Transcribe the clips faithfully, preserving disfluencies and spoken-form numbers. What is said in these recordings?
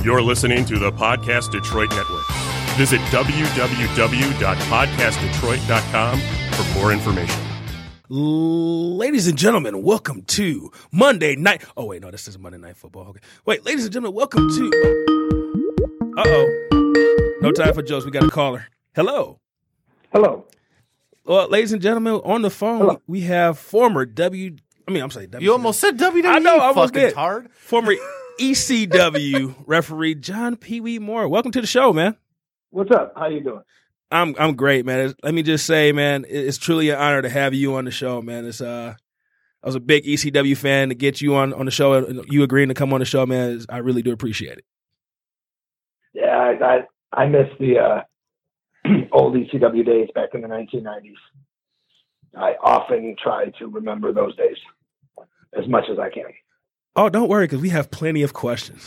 You're listening to the Podcast Detroit Network. Visit w w w dot podcast detroit dot com for more information. Ladies and gentlemen, welcome to Monday Night. Oh, wait, no, this is Monday Night Football. Okay. Wait, ladies and gentlemen, welcome to. Uh-oh. No time for jokes. We got a caller. Hello. Hello. Well, ladies and gentlemen, on the phone, Hello. we have former W. I mean, I'm sorry. W C W. You almost said W W E. I know, I almost fucking did. tard. Former E C W referee John Pee Wee Moore. Welcome to the show, man. What's up? How you doing? I'm I'm great, man. Let me just say, man, it's truly an honor to have you on the show, man. It's uh, I was a big E C W fan. To get you on, on the show, and you agreeing to come on the show, man, I really do appreciate it. Yeah, I I, I miss the uh, old E C W days back in the nineteen nineties. I often try to remember those days as much as I can. Oh, don't worry, because we have plenty of questions.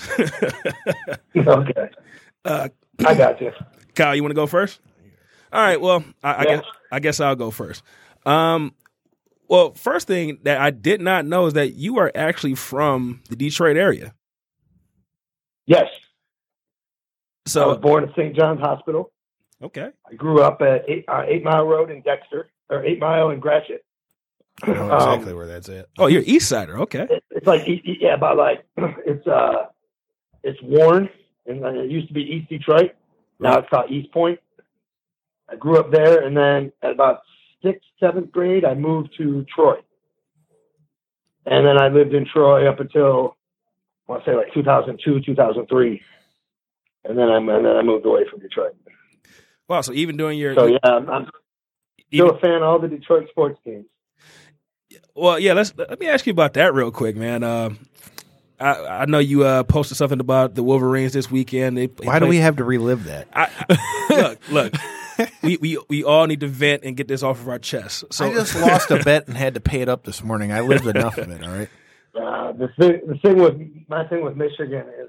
Okay. Uh, I got you. Kyle, you want to go first? All right. Well, I, I Yeah. guess I guess I'll go first. Um, well, first thing that I did not know is that you are actually from the Detroit area. Yes. I So was born at Saint John's Hospital. okay. I grew up at Eight, uh, Eight Mile Road in Dexter, or Eight Mile in Gratiot. I know exactly where that's at. Oh, you're East Sider. Okay. It, it's like, e- e- yeah, about like, it's uh, it's Warren, and then it used to be East Detroit. Now it's called East Point. I grew up there, and then at about sixth, seventh grade, I moved to Troy. And then I lived in Troy up until, I want to say like two thousand two, two thousand three. And then I and then I moved away from Detroit. Wow. So even during your So yeah, I'm, I'm even, still a fan of all the Detroit sports teams. well, yeah. Let's let me ask you about that real quick, man. Uh, I I know you uh, posted something about the Wolverines this weekend. They, they Why do played- we have to relive that? I, I, look, look. We, we we all need to vent and get this off of our chest. So I just lost a bet and had to pay it up this morning. I lived enough of it, all right? Uh, the thing, the thing with my thing with Michigan is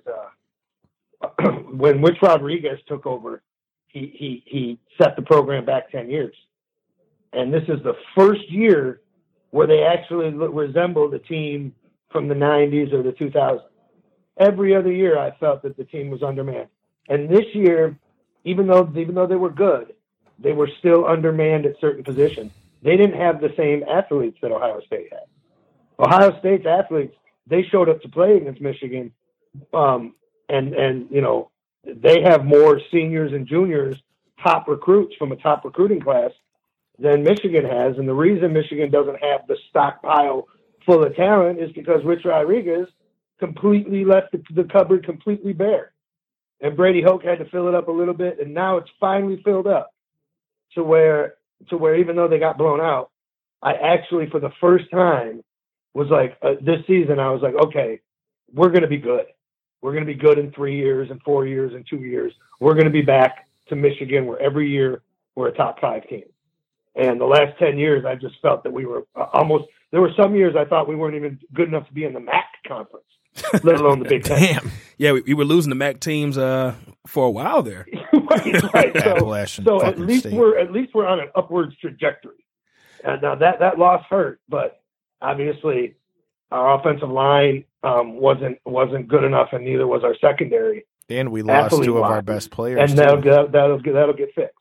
uh, when Rich Rodriguez took over, he, he he set the program back ten years, and this is the first year where they actually look, resemble the team from the nineties or the two thousands. Every other year, I felt that the team was undermanned, and this year, even though even though they were good, they were still undermanned at certain positions. They didn't have the same athletes that Ohio State had. Ohio State's athletes, they showed up to play against Michigan, um, and and you know they have more seniors and juniors, top recruits from a top recruiting class than Michigan has. And the reason Michigan doesn't have the stockpile full of talent is because Rich Rodriguez completely left the, the cupboard completely bare, and Brady Hoke had to fill it up a little bit, and now it's finally filled up to where to where even though they got blown out, I actually for the first time was like uh, this season I was like, okay, we're going to be good. We're going to be good in three years and four years and two years. We're going to be back to Michigan where every year we're a top five team. And the last ten years, I just felt that we were uh, almost, there were some years I thought we weren't even good enough to be in the M A C conference, let alone the Big Ten. Damn. yeah, we, we were losing the M A C teams uh, for a while there. right, right. So, Appalachian so at fucking least state. we're at least we're on an upwards trajectory. And now that that loss hurt, but obviously our offensive line um, wasn't wasn't good enough, and neither was our secondary. And we lost two of Athlete-wise. our best players. And too. that'll get, that'll get that'll get fixed.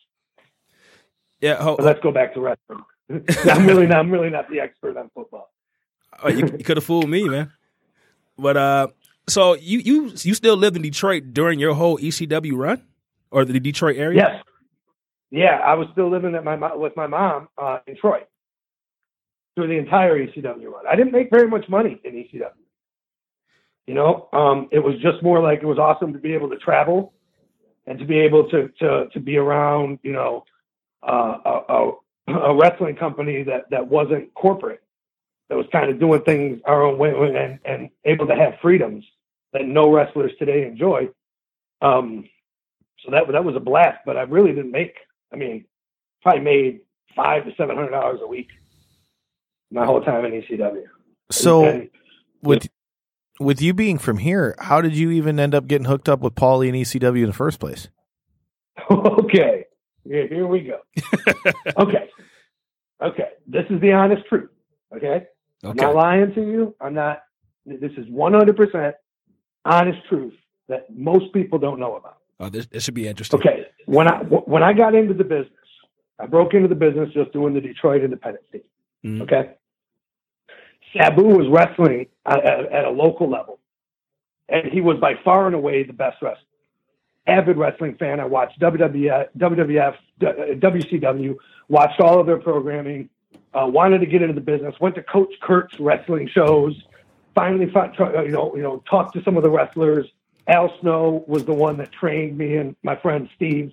Yeah, ho- But let's go back to wrestling. I'm really not I'm really not the expert on football. oh, you, you could have fooled me, man. But uh, so you you you still lived in Detroit during your whole E C W run, or the Detroit area? Yes. Yeah, I was still living at my mo- with my mom uh, in Troy through the entire E C W run. I didn't make very much money in E C W. You know, um, it was just more like it was awesome to be able to travel and to be able to to to be around, you know, uh, a, a, a wrestling company that, that wasn't corporate, that was kind of doing things our own way and, and able to have freedoms that no wrestlers today enjoy. Um, so that that was a blast, but I really didn't make. I mean, probably made five to seven hundred dollars a week my whole time in E C W. So And- with with you being from here, how did you even end up getting hooked up with Paulie and E C W in the first place? Okay, here, here we go. Okay, okay. This is the honest truth. Okay, I'm Okay. not lying to you. I'm not. This is one hundred percent honest truth that most people don't know about. Oh, this, this should be interesting. Okay, when I when I got into the business, I broke into the business just doing the Detroit independent scene. Mm-hmm. Okay, Sabu was wrestling at, at, at a local level, and he was by far and away the best wrestler. Avid wrestling fan. I watched W W F, W W F, W C W, watched all of their programming, uh, wanted to get into the business, went to Coach Kurt's wrestling shows, finally fought, you know, you know, talked to some of the wrestlers. Al Snow was the one that trained me and my friend Steve.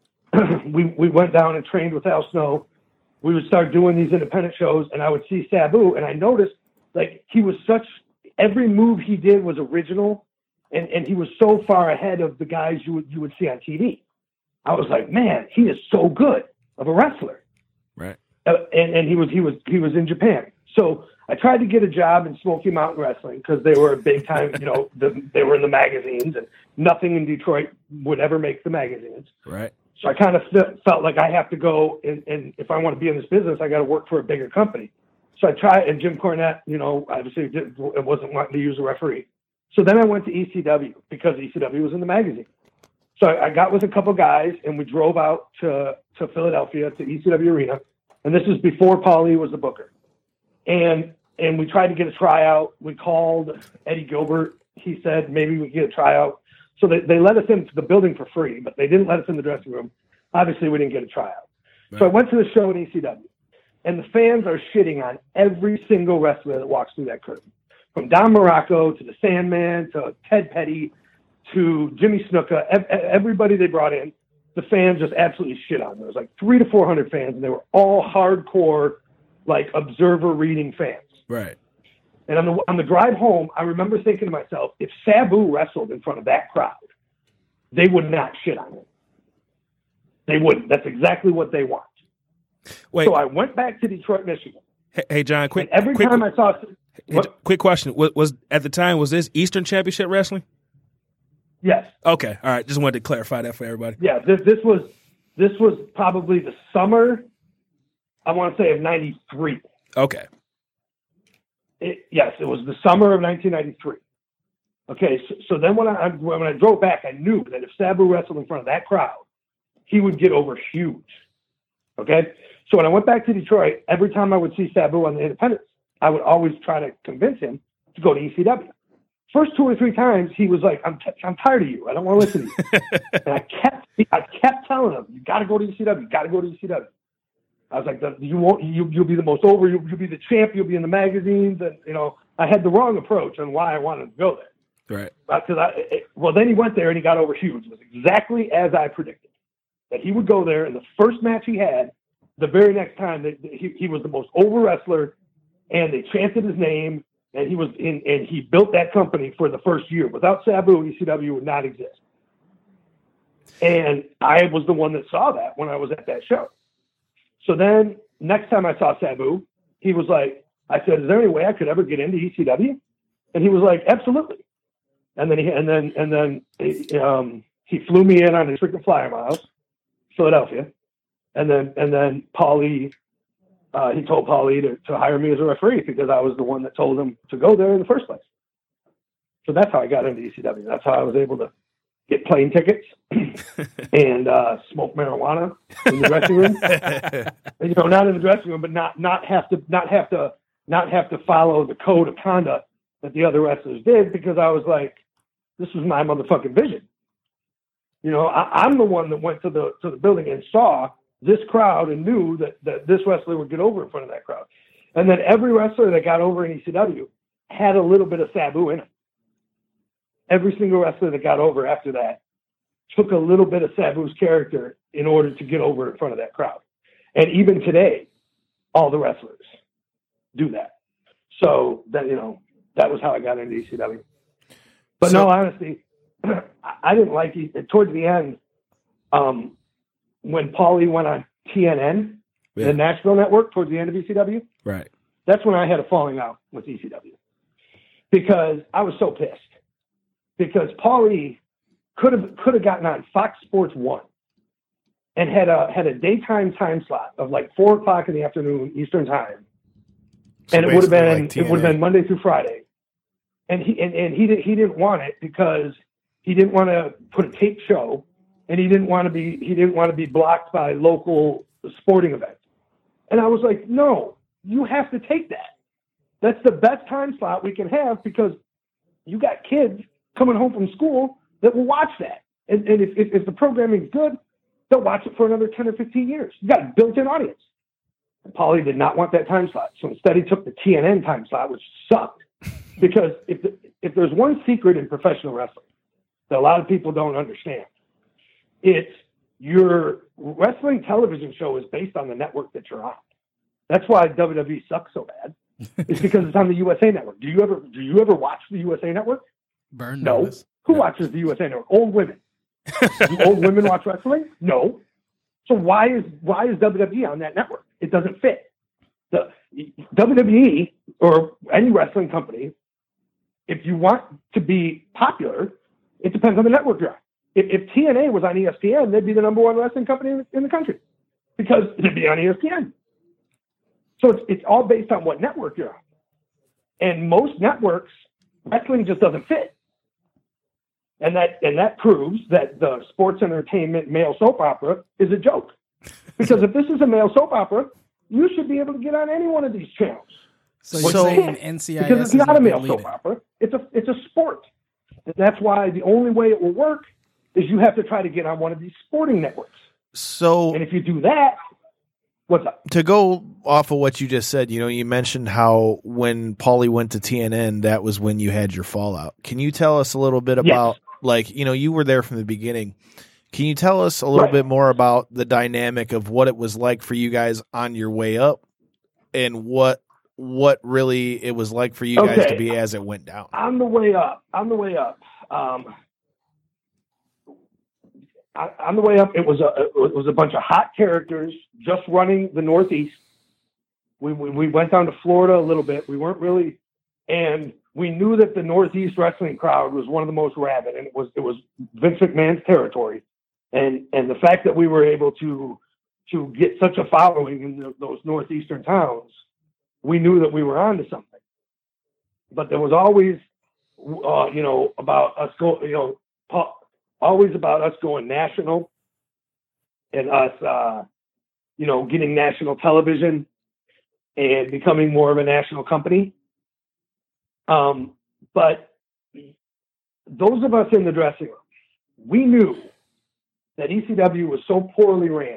we we went down and trained with Al Snow. We would start doing these independent shows, and I would see Sabu, and I noticed like he was such every move he did was original, and, and he was so far ahead of the guys you would you would see on T V. I was like, man, he is so good of a wrestler. Right. Uh, and and he was he was he was in Japan. So I tried to get a job in Smoky Mountain Wrestling because they were a big time, you know, the, they were in the magazines, and nothing in Detroit would ever make the magazines. Right. So I kind of felt like I have to go, and, and if I want to be in this business, I got to work for a bigger company. So I tried, and Jim Cornette, you know, obviously did, it wasn't wanting to use a referee. So then I went to E C W because E C W was in the magazine. So I, I got with a couple guys, and we drove out to, to Philadelphia to E C W Arena, and this was before Paulie was the booker. And and we tried to get a tryout. We called Eddie Gilbert. He said maybe we could get a tryout. So they, they let us into the building for free, but they didn't let us in the dressing room. Obviously, we didn't get a tryout. Right. So I went to the show in E C W, and the fans are shitting on every single wrestler that walks through that curtain. From Don Morocco to the Sandman to Ted Petty to Jimmy Snuka, everybody they brought in, the fans just absolutely shit on them. There was like three to four hundred fans, and they were all hardcore, like observer reading fans. Right. And on the on the drive home, I remember thinking to myself, if Sabu wrestled in front of that crowd, they would not shit on him. They wouldn't. That's exactly what they want. Wait. So I went back to Detroit, Michigan. Hey, hey John, quick. And every quick, time I saw, hey, quick question: was, was at the time was this Eastern Championship Wrestling? Yes. Okay. All right. Just wanted to clarify that for everybody. Yeah. This this was this was probably the summer, I want to say, of ninety-three. Okay. It, yes, it was the summer of nineteen ninety-three. Okay, so, so then when I when I drove back, I knew that if Sabu wrestled in front of that crowd, he would get over huge. Okay, so when I went back to Detroit, every time I would see Sabu on the independents, I would always try to convince him to go to E C W. First two or three times, he was like, "I'm t- I'm tired of you. I don't want to listen to you." And I kept I kept telling him, "You got to go to E C W. You got to go to E C W." I was like, "You won't. You, you'll be the most over. You'll, you'll be the champ. You'll be in the magazines." And you know, I had the wrong approach on why I wanted to go there. Right. Because I, it, well, then he went there and he got over huge. It was exactly as I predicted. That he would go there, and the first match he had, the very next time, that he, he was the most over wrestler, and they chanted his name, and he was in, and he built that company for the first year. Without Sabu, E C W would not exist. And I was the one that saw that when I was at that show. So then next time I saw Sabu, he was like, I said, "Is there any way I could ever get into E C W?" And he was like, "Absolutely." And then he, and then, and then, um, he flew me in on his freaking flyer miles, Philadelphia. And then, and then Paulie, uh, he told Paulie to, to hire me as a referee because I was the one that told him to go there in the first place. So that's how I got into E C W. That's how I was able to get plane tickets and uh, smoke marijuana in the dressing room. You know, not in the dressing room, but not not have to not have to not have to follow the code of conduct that the other wrestlers did, because I was like, this was my motherfucking vision. You know, I, I'm the one that went to the to the building and saw this crowd and knew that, that this wrestler would get over in front of that crowd. And then every wrestler that got over in E C W had a little bit of Sabu in it. Every single wrestler that got over after that took a little bit of Sabu's character in order to get over in front of that crowd. And even today, all the wrestlers do that. So that, you know, that was how I got into E C W. But so, no, honestly, I didn't like it. Towards the end, um, when Paulie went on T N N, yeah. the Nashville network, towards the end of E C W, right? That's when I had a falling out with E C W, because I was so pissed. Because Paulie could have could have gotten on Fox Sports One and had a had a daytime time slot of like four o'clock in the afternoon Eastern time, so and it would have been like it would have been Monday through Friday, and he and, and he did, he didn't want it because he didn't want to put a tape show, and he didn't want to be he didn't want to be blocked by local sporting events. And I was like, no, you have to take that. That's the best time slot we can have because you got kids coming home from school that will watch that. And, and if, if, if the programming is good, they'll watch it for another ten or fifteen years. You got a built-in audience. And Paulie did not want that time slot. So instead he took the T N N time slot, which sucked. Because if the, if there's one secret in professional wrestling that a lot of people don't understand, it's your wrestling television show is based on the network that you're on. That's why W W E sucks so bad. It's because it's on the U S A network. Do you ever do you ever watch the U S A network? Burn No. notice. Who watches the U S A network? Old women. Do old women watch wrestling? No. So why is why is W W E on that network? It doesn't fit. The W W E or any wrestling company, if you want to be popular, it depends on the network you're on. If, if T N A was on E S P N, they'd be the number one wrestling company in, in the country because they'd be on E S P N. So it's, it's all based on what network you're on. And most networks, wrestling just doesn't fit. And that and that proves that the sports entertainment male soap opera is a joke. Because if this is a male soap opera, you should be able to get on any one of these channels. So you're So- saying N C I S Because it's is not a gonna be male soap leading. opera. It's a it's a sport. And that's why the only way it will work is you have to try to get on one of these sporting networks. So And if you do that, what's up? to go off of what you just said, you know, you mentioned how when Paulie went to T N N, that was when you had your fallout. Can you tell us a little bit about, like, you know, you were there from the beginning. Can you tell us a little Right. bit more about the dynamic of what it was like for you guys on your way up and what what really it was like for you guys Okay. to be as it went down? On the way up, on the way up, um, on on the way up, it was a it was a bunch of hot characters just running the Northeast. We, we we went down to Florida a little bit. We weren't really, and we knew that the Northeast wrestling crowd was one of the most rabid, and it was it was Vince McMahon's territory, and and the fact that we were able to to get such a following in the, those northeastern towns, we knew that we were onto something. But there was always, uh, you know, about us go, you know, po- always about us going national, and us, uh, you know, getting national television and becoming more of a national company. Um, but those of us in the dressing room, we knew that E C W was so poorly ran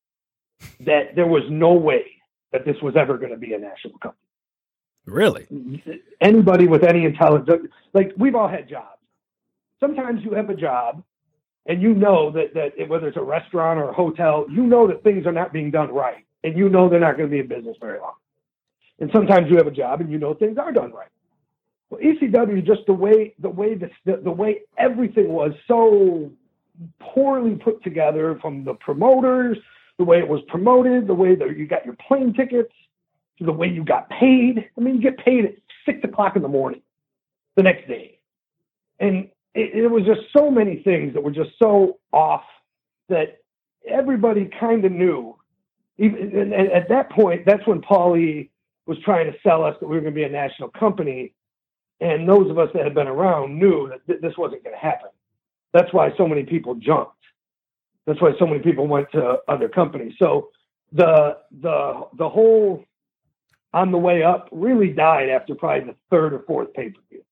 that there was no way that this was ever going to be a national company. Really? Anybody with any intelligence, like we've all had jobs. Sometimes you have a job and you know that, that whether it's a restaurant or a hotel, you know that things are not being done right. And you know they're not going to be in business very long. And sometimes you have a job and you know things are done right. Well, E C W, just the way the way the, the, the way everything was so poorly put together, from the promoters, the way it was promoted, the way that you got your plane tickets, to the way you got paid. I mean, you get paid at six o'clock in the morning the next day. And it, it was just so many things that were just so off that everybody kind of knew. Even, and, and at that point, that's when Paulie was trying to sell us that we were going to be a national company. And those of us that had been around knew that th- this wasn't going to happen. That's why so many people jumped. That's why so many people went to other companies. So the the the whole on the way up really died after probably the third or fourth pay-per-view.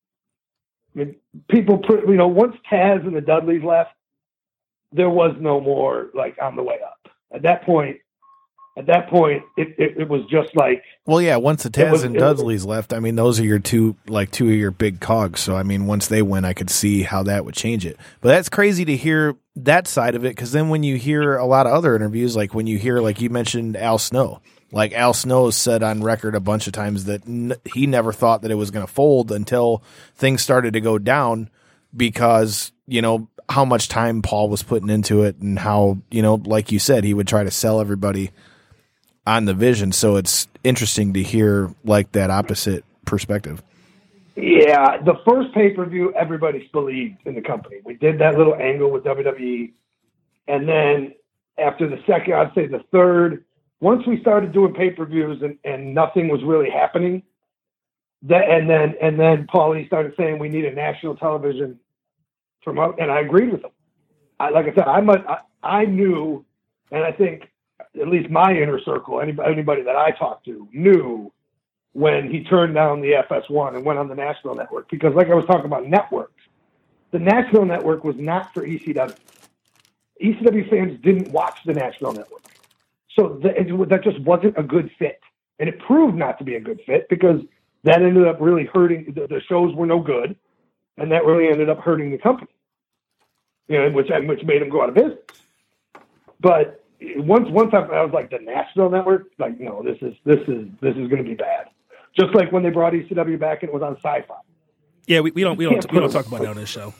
I mean, people, put, you know, once Taz and the Dudleys left, there was no more like on the way up. At that point, at that point, it, it, it was just like, Well, yeah, once the Taz was- and it was- Dudleys left, I mean, those are your two, like two of your big cogs. So, I mean, once they went, I could see how that would change it. But that's crazy to hear that side of it, because then when you hear a lot of other interviews, like when you hear, like you mentioned Al Snow, like Al Snow said on record a bunch of times that n- he never thought that it was going to fold until things started to go down because, you know, how much time Paul was putting into it and how, you know, like you said, he would try to sell everybody on the vision. So it's interesting to hear like that opposite perspective. yeah, the first pay-per-view, everybody believed in the company. We did that little angle with W W E. And then after the second, I'd say the third, once we started doing pay-per-views and, and nothing was really happening, that, and then and then Paulie started saying we need a national television from out, and I agreed with him. I, like I said, I, must, I I knew, and I think at least my inner circle, anybody, anybody that I talked to, knew when he turned down the F S one and went on the national network. Because like I was talking about networks, the national network was not for E C W. E C W fans didn't watch the national network. So the, it, that just wasn't a good fit. And it proved not to be a good fit because that ended up really hurting. The, the shows were no good. And that really ended up hurting the company, you know, which, which made them go out of business. But once, once I, I was like, the national network, like, no, this is, this is, this is going to be bad. Just like when they brought E C W back and it was on Sci-Fi. Yeah, we, we don't we don't we don't talk about that on this show.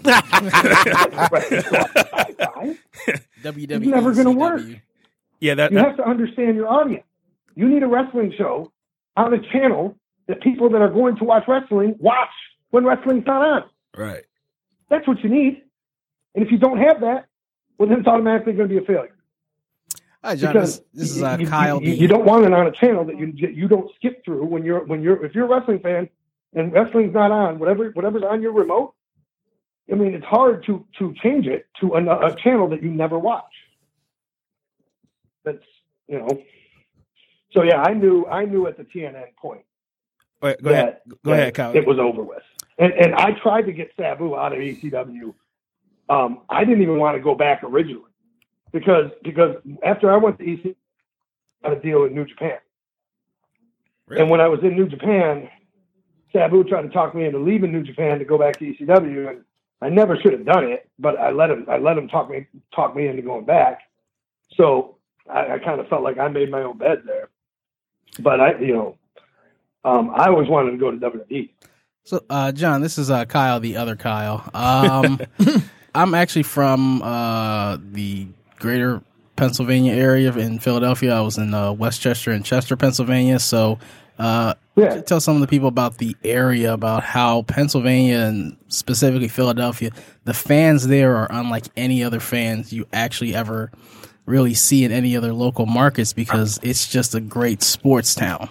W W E It's never going to work. Yeah, that, You that have to understand your audience. You need a wrestling show on a channel that people that are going to watch wrestling watch when wrestling's not on. right. That's what you need. And if you don't have that, well, then it's automatically going to be a failure. Hi, John. Because This, this is uh, you, Kyle. You, D. you don't want it on a channel that you you don't skip through when you're when you're if you're a wrestling fan and wrestling's not on, whatever whatever's on your remote. I mean, it's hard to to change it to a, a channel that you never watch. That's you know. So yeah, I knew I knew at the T N N point Wait, go that, ahead. Go that ahead, Kyle. it was over with, and and I tried to get Sabu out of E C W. Um, I didn't even want to go back originally. Because because after I went to E C W, I got a deal in New Japan. Really? And when I was in New Japan, Sabu tried to talk me into leaving New Japan to go back to E C W, and I never should have done it, but I let him I let him talk me talk me into going back. So I, I kind of felt like I made my own bed there. But I you know, um, I always wanted to go to W W E. So, uh, John, this is uh, Kyle, the other Kyle. Um, I'm actually from uh, the greater Pennsylvania area in Philadelphia. I was in uh, Westchester and Chester, Pennsylvania. So uh, Yeah. tell some of the people about the area, about how Pennsylvania and specifically Philadelphia, the fans there are unlike any other fans you actually ever really see in any other local markets because it's just a great sports town.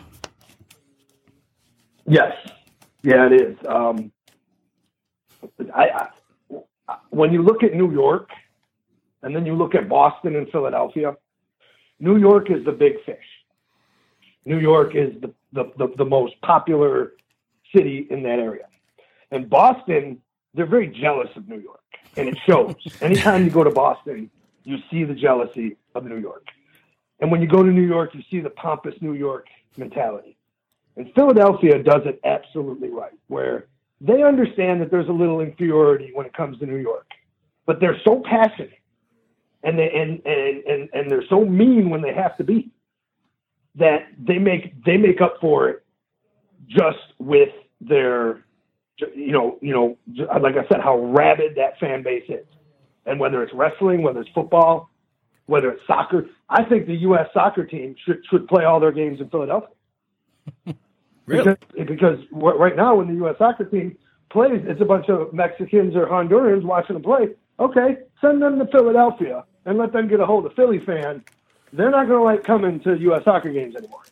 Yes. Yeah, it is. Um, I, I, when you look at New York, and then you look at Boston and Philadelphia, New York is the big fish. New York is the, the, the, the most popular city in that area. And Boston, they're very jealous of New York, and it shows. Anytime you go to Boston, you see the jealousy of New York. And when you go to New York, you see the pompous New York mentality. And Philadelphia does it absolutely right, where they understand that there's a little inferiority when it comes to New York, but they're so passionate. And they and, and, and, and they're so mean when they have to be that they make they make up for it just with their you know you know like I said, how rabid that fan base is. And whether it's wrestling, whether it's football, whether it's soccer, I think the U S soccer team should should play all their games in Philadelphia. Really? Because, because right now when the U S soccer team plays, it's a bunch of Mexicans or Hondurans watching them play. Okay, send them to Philadelphia and let them get a hold of Philly fans. They're not going to like coming to U S soccer games anymore.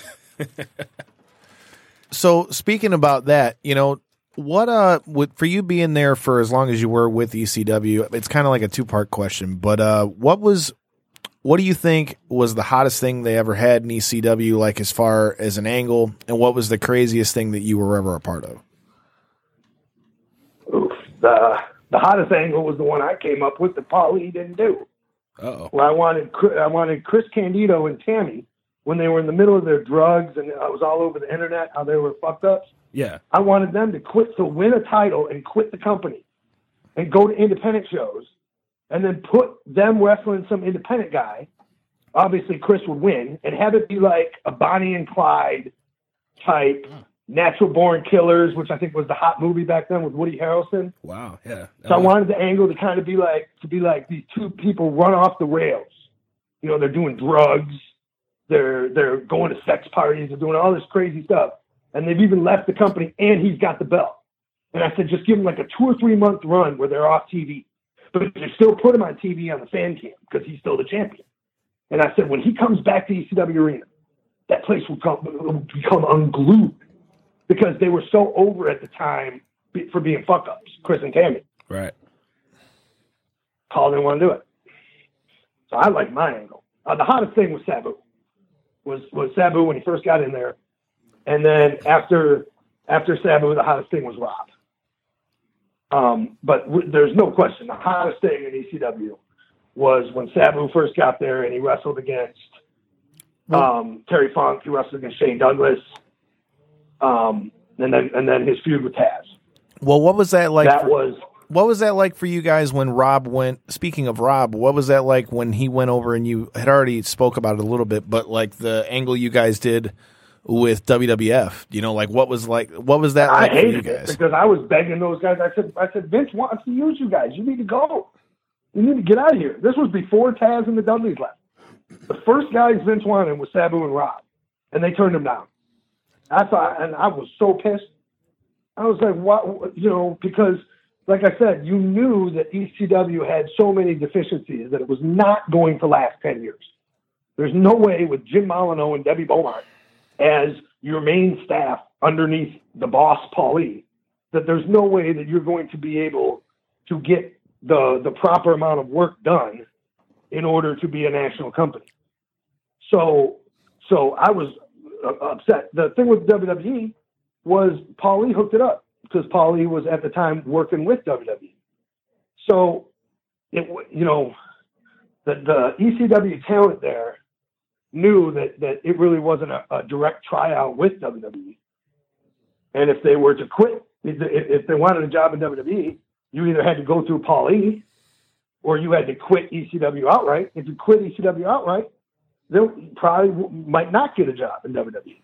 So speaking about that, you know, what uh, with, for you being there for as long as you were with E C W, it's kind of like a two part question. But uh, what was, what do you think was the hottest thing they ever had in E C W, like as far as an angle, and what was the craziest thing that you were ever a part of? Oof, the the hottest angle was the one I came up with that Paulie didn't do. Uh-oh. Where I wanted I wanted Chris Candido and Tammy when they were in the middle of their drugs and I was all over the internet how they were fucked up. Yeah. I wanted them to quit to win a title and quit the company and go to independent shows and then put them wrestling some independent guy. Obviously Chris would win and have it be like a Bonnie and Clyde type Natural Born Killers, which I think was the hot movie back then with Woody Harrelson. Wow. Yeah. So I wanted the angle to kind of be like to be like these two people run off the rails. You know, they're doing drugs, they're they're going to sex parties, they're doing all this crazy stuff, and they've even left the company. And he's got the belt. And I said, just give him like a two or three month run where they're off T V, but you still put him on T V on the fan cam because he's still the champion. And I said, when he comes back to E C W Arena, that place will, come, will become unglued. Because they were so over at the time for being fuck-ups, Chris and Tammy. Right. Paul didn't want to do it. So I liked my angle. Uh, the hottest thing was Sabu. Was was Sabu when he first got in there, and then after after Sabu, the hottest thing was Rob. Um, but w- there's no question the hottest thing in E C W was when Sabu first got there and he wrestled against um, Terry Funk. He wrestled against Shane Douglas, um, and then and then his feud with Taz. Well, what was that like? That for, was. What was that like for you guys when Rob went? Speaking of Rob, what was that like when he went over and you had already spoke about it a little bit, but like the angle you guys did with W W F, you know, like what was like, what was that like I for you hated guys? it because I was begging those guys. I said, I said, Vince wants to use you guys. You need to go. You need to get out of here. This was before Taz and the Dudleys left. The first guys Vince wanted was Sabu and Rob, and they turned him down. I thought, and I was so pissed. I was like, what, you know, because like I said, you knew that E C W had so many deficiencies that it was not going to last ten years. There's no way with Jim Molyneux and Debbie Beaumont as your main staff underneath the boss, Paulie, that there's no way that you're going to be able to get the, the proper amount of work done in order to be a national company. So, so I was uh, upset. The thing with W W E was Paulie hooked it up, because Paulie was at the time working with W W E. So, it you know, the, the E C W talent there knew that, that it really wasn't a, a direct tryout with W W E. And if they were to quit, if, if they wanted a job in W W E, you either had to go through Paulie or you had to quit E C W outright. If you quit E C W outright, they probably might not get a job in W W E.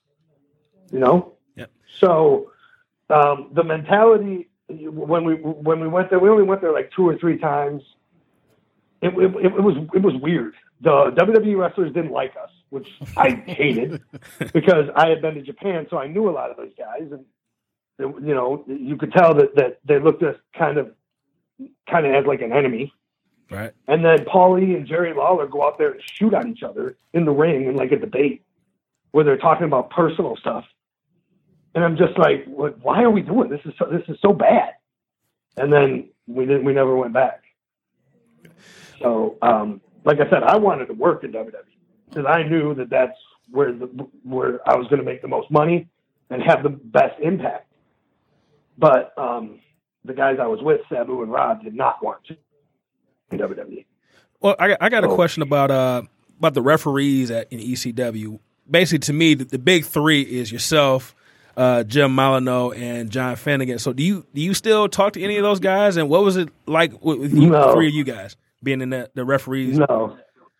You know? Yep. So, Um, the mentality when we when we went there, we only went there like two or three times. It, it, it was it was weird. The W W E wrestlers didn't like us, which I hated because I had been to Japan, so I knew a lot of those guys, and they, you know, you could tell that, that they looked at us kind of kind of as like an enemy. Right. And then Paulie and Jerry Lawler go out there and shoot on each other in the ring in like a debate where they're talking about personal stuff. And I'm just like, what, why are we doing this? Is so, this is so bad. And then we didn't. We never went back. So, um, like I said, I wanted to work in W W E because I knew that that's where the where I was going to make the most money and have the best impact. But um, the guys I was with, Sabu and Rob, did not want to in W W E. Well, I, I got so, a question about uh about the referees at in E C W. Basically, to me, the, the big three is yourself, Uh, Jim Molyneux and John Finnegan. So do you do you still talk to any of those guys? And what was it like with, with you, no. the three of you guys being in the, the referees? No.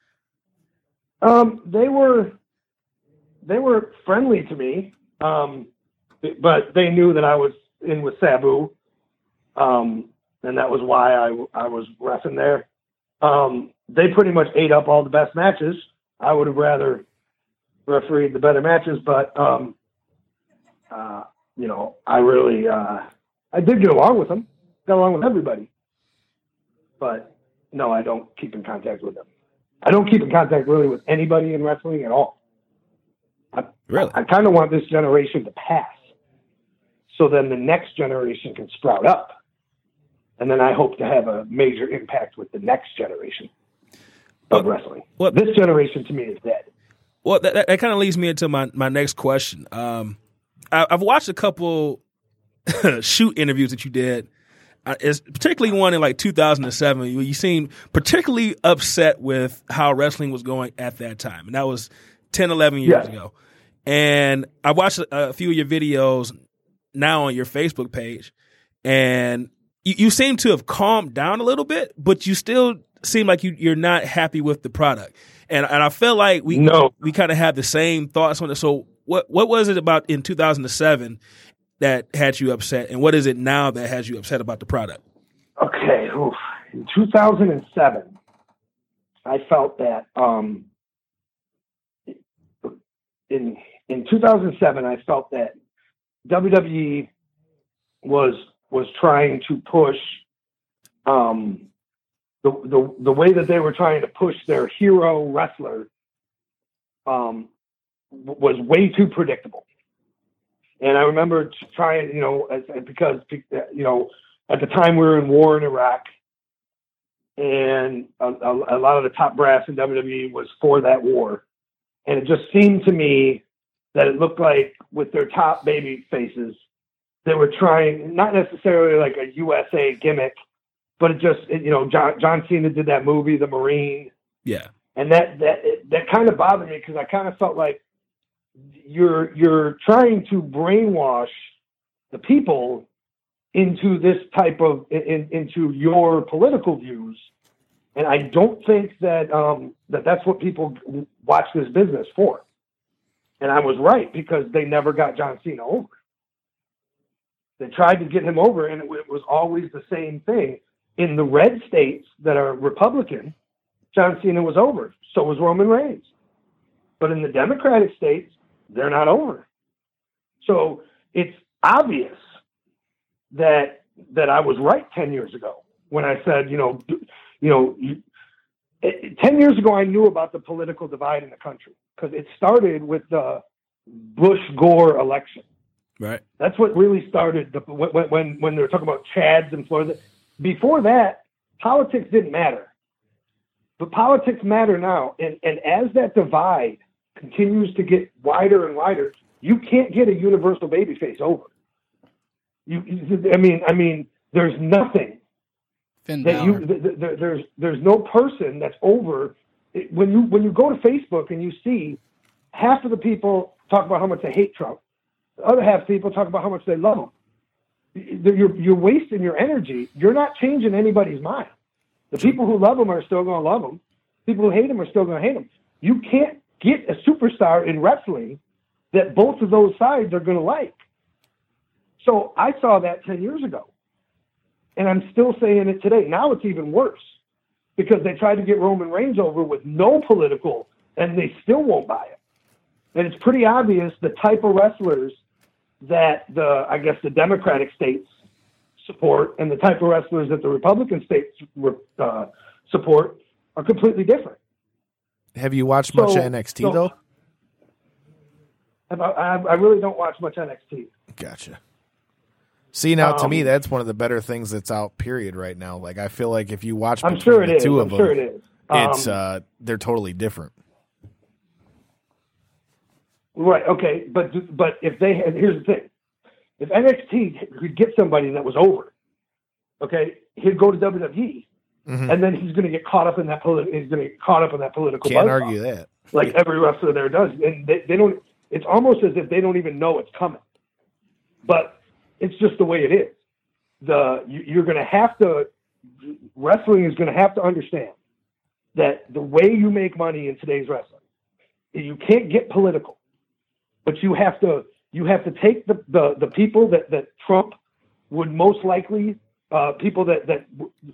Um, they were they were friendly to me, um, but they knew that I was in with Sabu, um, and that was why I I was reffing there. Um, they pretty much ate up all the best matches. I would have rather refereed the better matches, but um, Uh, you know, I really, uh, I did get along with them, got along with everybody, but no, I don't keep in contact with them. I don't keep in contact really with anybody in wrestling at all. I, Really? I, I kind of want this generation to pass so then the next generation can sprout up. And then I hope to have a major impact with the next generation of Well, wrestling. well- this generation to me is dead. Well, that, that, that kind of leads me into my, my next question. Um, I, I've watched a couple shoot interviews that you did, uh, it's particularly one in like two thousand seven. You, you seemed particularly upset with how wrestling was going at that time. And that was ten, eleven years Yeah. ago. And I watched a, a few of your videos now on your Facebook page, and you, you seem to have calmed down a little bit, but you still seem like you, you're not happy with the product. And and I feel like we No. we kind of have the same thoughts on it. So what what was it about in two thousand seven that had you upset, and what is it now that has you upset about the product? Okay, oof. In two thousand seven, I felt that um, in in two thousand seven, I felt that W W E was was trying to push um, the the the way that they were trying to push their hero wrestler um, was way too predictable. And I remember trying, you know, as, because, you know, at the time we were in war in Iraq, and a, a, a lot of the top brass in W W E was for that war. And it just seemed to me that it looked like with their top baby faces, they were trying, not necessarily like a U S A gimmick, but it just, it, you know, John, John Cena did that movie, The Marine. Yeah. And that, that, that kind of bothered me because I kind of felt like you're, you're trying to brainwash the people into this type of, in, into your political views. And I don't think that, um, that that's what people watch this business for. And I was right, because they never got John Cena over. They tried to get him over, and it, it was always the same thing. In the red states that are Republican, John Cena was over. So was Roman Reigns. But in the Democratic states, they're not over. So it's obvious that that I was right ten years ago when I said, you know, you know, you, it, ten years ago I knew about the political divide in the country, because it started with the Bush-Gore election. Right. That's what really started the, when, when, when they were talking about Chads in Florida. Before that, politics didn't matter. But politics matter now. And, and as that divide continues to get wider and wider, you can't get a universal babyface over. You, I mean, I mean, there's nothing Finn that you, Balor. th- th- th- there's, there's no person that's over. It, when you, when you go to Facebook and you see half of the people talk about how much they hate Trump, the other half of people talk about how much they love him. You're, you're wasting your energy. You're not changing anybody's mind. The people who love him are still going to love him. People who hate him are still going to hate him. You can't get a superstar in wrestling that both of those sides are going to like. So I saw that ten years ago, and I'm still saying it today. Now it's even worse, because they tried to get Roman Reigns over with no political, and they still won't buy it. And it's pretty obvious the type of wrestlers that the, I guess, the Democratic states support and the type of wrestlers that the Republican states uh, support are completely different. Have you watched much So- N X T so- though? I, I, I really don't watch much N X T. Gotcha. See, now to Um, me, that's one of the better things that's out. Period. Right now, like I feel like if you watch I'm between sure it the is. two I'm of them, sure it is. it's Um, uh, they're totally different. Right. Okay. But but if they had, here's the thing: if N X T could get somebody that was over, okay, he'd go to W W E, Mhm. and then he's going to get caught up in that. Politi- he's going to get caught up in that political. Can't buzzsaw, argue that. like every wrestler there does, and they, they don't. It's almost as if they don't even know it's coming. But it's just the way it is. The you, you're going to have to. Wrestling is going to have to understand that the way you make money in today's wrestling, you can't get political. But you have to you have to take the, the, the people that, that Trump would most likely uh, people that, that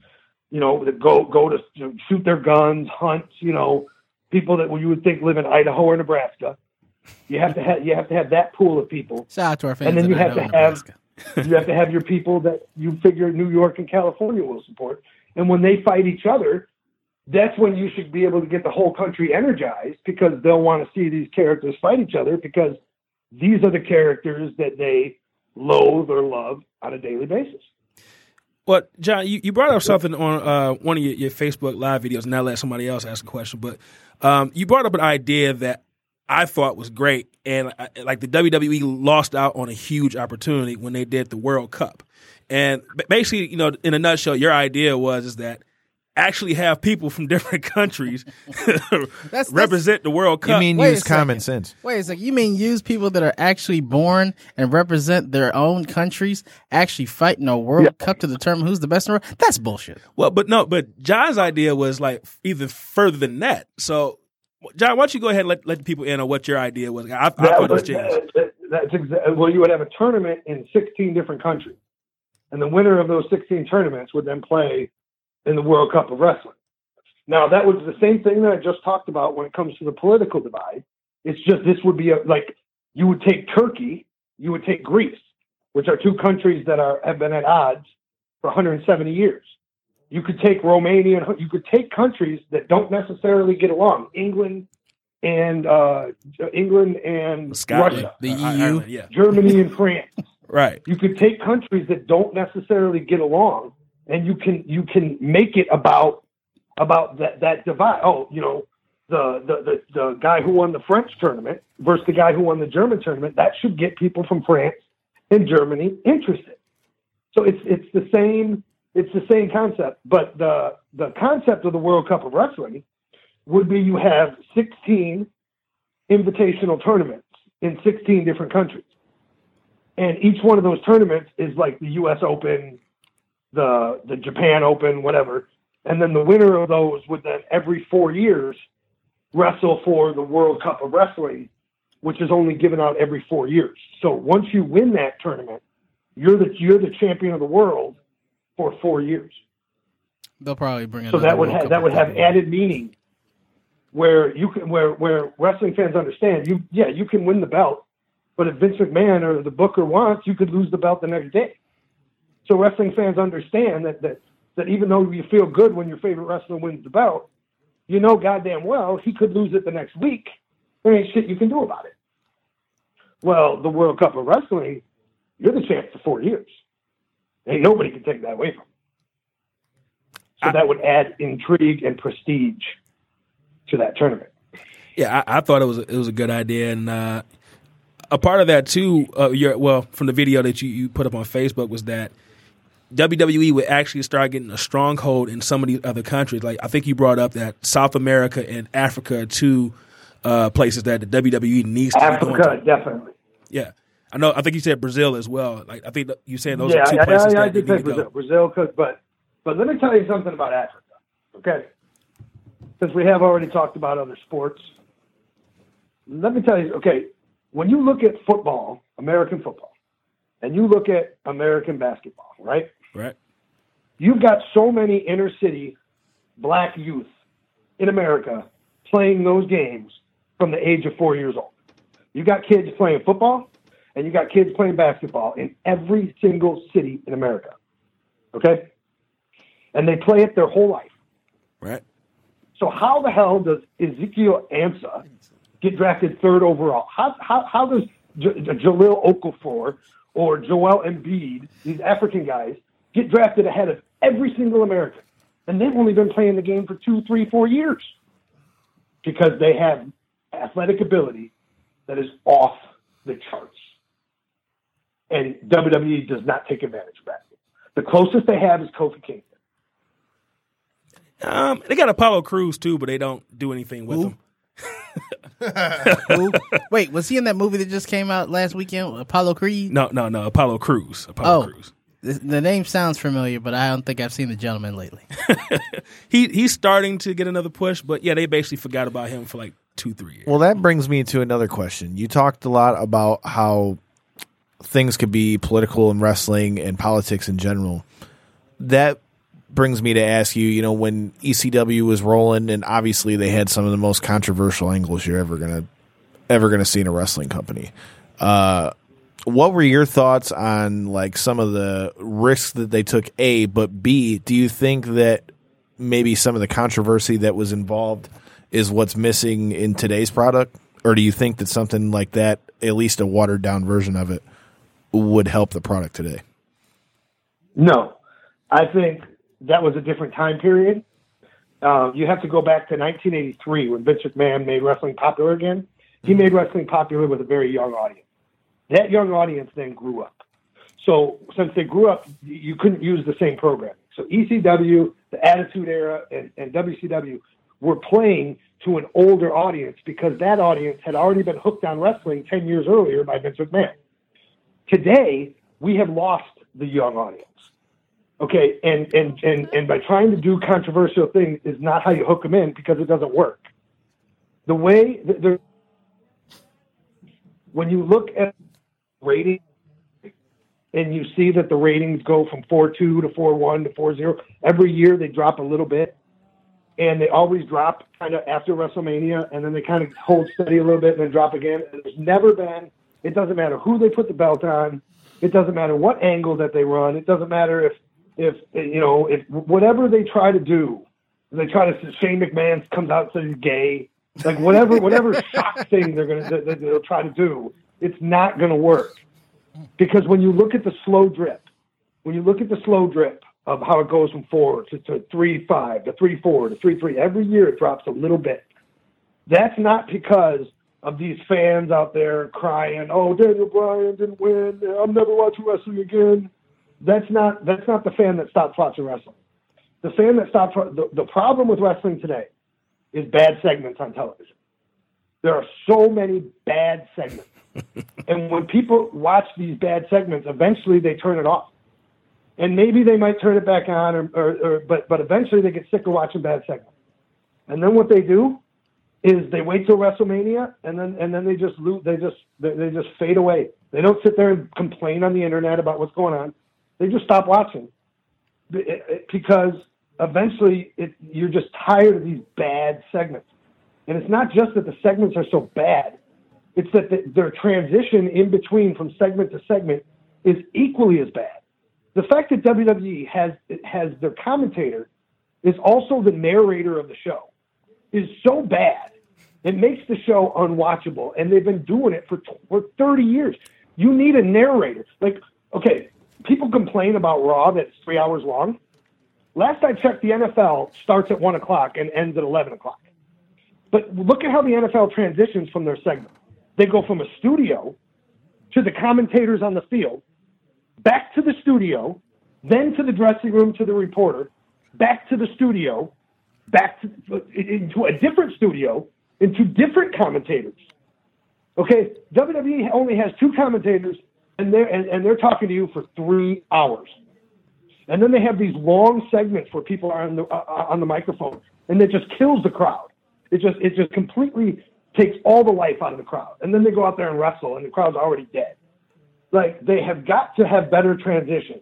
you know that go go to you know, shoot their guns, hunt, you know, people that you would think live in Idaho or Nebraska. You have to have you have to have that pool of people, Shout out to our fans. and then in you have Idaho, to have Nebraska. you have to have your people that you figure New York and California will support. And when they fight each other, that's when you should be able to get the whole country energized, because they'll want to see these characters fight each other, because these are the characters that they loathe or love on a daily basis. Well, John, you, you brought up something on uh, one of your, your Facebook Live videos, and I'll let somebody else ask a question. But um, you brought up an idea that I thought was great, and I, like the W W E lost out on a huge opportunity when they did the World Cup. And basically, you know, in a nutshell, your idea was is that actually have people from different countries that's- represent the World Cup. You mean Wait a use common second. sense? Wait a second. You mean use people that are actually born and represent their own countries actually fighting a World Yeah. Cup to determine who's the best in the world? That's bullshit. Well, but no, but John's idea was like even further than that. So, John, why don't you go ahead and let, let the people in on what your idea was? I, I thought it was genius. that- that- that's exa- well, you would have a tournament in sixteen different countries, and the winner of those sixteen tournaments would then play in the World Cup of Wrestling. Now, that was the same thing that I just talked about when it comes to the political divide. It's just this would be a, like you would take Turkey, you would take Greece, which are two countries that are have been at odds for one hundred seventy years. You could take Romania, and you could take countries that don't necessarily get along. England and uh, England and Scotland, Russia, The Uh, E U. Ireland, yeah, Germany and France. right. You could take countries that don't necessarily get along, and you can you can make it about about that, that divide. Oh, you know, the, the, the, the guy who won the French tournament versus the guy who won the German tournament, that should get people from France and Germany interested. So it's it's the same it's the same concept, but the the concept of the World Cup of Wrestling would be you have sixteen invitational tournaments in sixteen different countries. And each one of those tournaments is like the U S Open, the the Japan Open, whatever. And then the winner of those would then every four years wrestle for the World Cup of Wrestling, which is only given out every four years. So once you win that tournament, you're the you're the champion of the world for four years. They'll probably bring it. So that would have that would have added meaning, where you can where where wrestling fans understand you yeah you can win the belt, but if Vince McMahon or the booker wants, you could lose the belt the next day. So wrestling fans understand that that that even though you feel good when your favorite wrestler wins the belt, you know goddamn well he could lose it the next week. There ain't shit you can do about it. Well, the World Cup of Wrestling, you're the champ for four years. Ain't nobody can take that away from you. So I, that would add intrigue and prestige to that tournament. Yeah, I, I thought it was a, it was a good idea, and uh, a part of that too. Uh, your, well, from the video that you, you put up on Facebook was that W W E would actually start getting a stronghold in some of these other countries. Like I think you brought up that South America and Africa are two uh, places that the W W E needs to Africa, be going to. Definitely. Yeah. I know. I think you said Brazil as well. Like I think you said those yeah, are two yeah, places yeah, that I did say Brazil. Brazil, cause, but but let me tell you something about Africa, okay? Since we have already talked about other sports, let me tell you. Okay, when you look at football, American football, and you look at American basketball, right? Right. You've got so many inner city black youth in America playing those games from the age of four years old. You got kids playing football. And you got kids playing basketball in every single city in America. Okay? And they play it their whole life. Right. So how the hell does Ezekiel Ansah get drafted third overall? How how how does J- J- Jaleel Okafor or Joel Embiid, these African guys, get drafted ahead of every single American? And they've only been playing the game for two, three, four years. Because they have athletic ability that is off the charts. And W W E does not take advantage of that. The closest they have is Kofi Kingston. Um, they got Apollo Crews too, but they don't do anything with Who? him. Who? Wait, was he in that movie that just came out last weekend, Apollo Creed? No, no, no. Apollo Crews. Apollo Oh. Crews. The, the name sounds familiar, but I don't think I've seen the gentleman lately. He he's starting to get another push, but yeah, they basically forgot about him for like two, three years. Well, that brings me to another question. You talked a lot about how things could be political in wrestling and politics in general. That brings me to ask you, you know, when E C W was rolling, and obviously they had some of the most controversial angles you're ever gonna ever gonna see in a wrestling company. Uh, what were your thoughts on like some of the risks that they took? A, but B, do you think that maybe some of the controversy that was involved is what's missing in today's product, or do you think that something like that, at least a watered down version of it, would help the product today? No, I think that was a different time period. Uh, you have to go back to nineteen eighty-three when Vince McMahon made wrestling popular again. He made wrestling popular with a very young audience. That young audience then grew up. So since they grew up, you couldn't use the same programming. So E C W, the Attitude Era, and, and W C W were playing to an older audience because that audience had already been hooked on wrestling ten years earlier by Vince McMahon. Today, we have lost the young audience. Okay, and, and, and, and by trying to do controversial things is not how you hook them in because it doesn't work. The way that there, when you look at ratings and you see that the ratings go from four two to four one to four zero, every year they drop a little bit, and they always drop kind of after WrestleMania, and then they kind of hold steady a little bit and then drop again. And there's never been, it doesn't matter who they put the belt on, it doesn't matter what angle that they run, it doesn't matter if, if you know, if whatever they try to do, they try to, Shane McMahon comes out and says he's gay, like whatever, whatever shock thing they're going to, that they'll try to do, it's not going to work. Because when you look at the slow drip, when you look at the slow drip of how it goes from four to, to three five to three four to three three. Every year it drops a little bit. That's not because of these fans out there crying, "Oh, Daniel Bryan didn't win. I'm never watching wrestling again." That's not that's not the fan that stops watching wrestling. The fan that stops the, the problem with wrestling today is bad segments on television. There are so many bad segments. And when people watch these bad segments, eventually they turn it off. And maybe they might turn it back on, or, or, or but but eventually they get sick of watching bad segments. And then what they do is they wait till WrestleMania, and then and then they just lose, they just they, they just fade away. They don't sit there and complain on the internet about what's going on. They just stop watching because eventually it, you're just tired of these bad segments. And it's not just that the segments are so bad; it's that the, their transition in between from segment to segment is equally as bad. The fact that W W E has has their commentator is also the narrator of the show is so bad. It makes the show unwatchable, and they've been doing it for for thirty years. You need a narrator. Like, okay, people complain about Raw that it's three hours long. Last I checked, the N F L starts at one o'clock and ends at eleven o'clock. But look at how the N F L transitions from their segment. They go from a studio to the commentators on the field, back to the studio, then to the dressing room to the reporter, back to the studio, back to, into a different studio, into different commentators. Okay, W W E only has two commentators, and they're, and, and they're talking to you for three hours. And then they have these long segments where people are on the, uh, on the microphone, and it just kills the crowd. It just it just completely takes all the life out of the crowd. And then they go out there and wrestle, and the crowd's already dead. Like, they have got to have better transition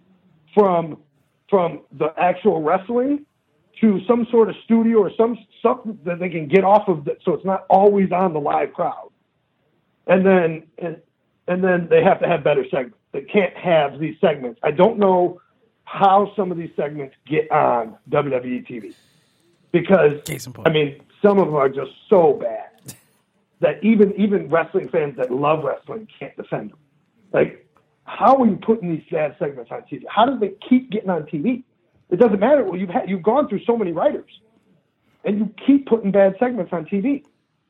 from from the actual wrestling to some sort of studio or some something that they can get off of, the, so it's not always on the live crowd. And then and and then they have to have better segments. They can't have these segments. I don't know how some of these segments get on W W E T V because I mean some of them are just so bad that even even wrestling fans that love wrestling can't defend them. Like, how are you putting these bad segments on T V? How do they keep getting on T V? It doesn't matter. Well, you've had, you've gone through so many writers, and you keep putting bad segments on T V.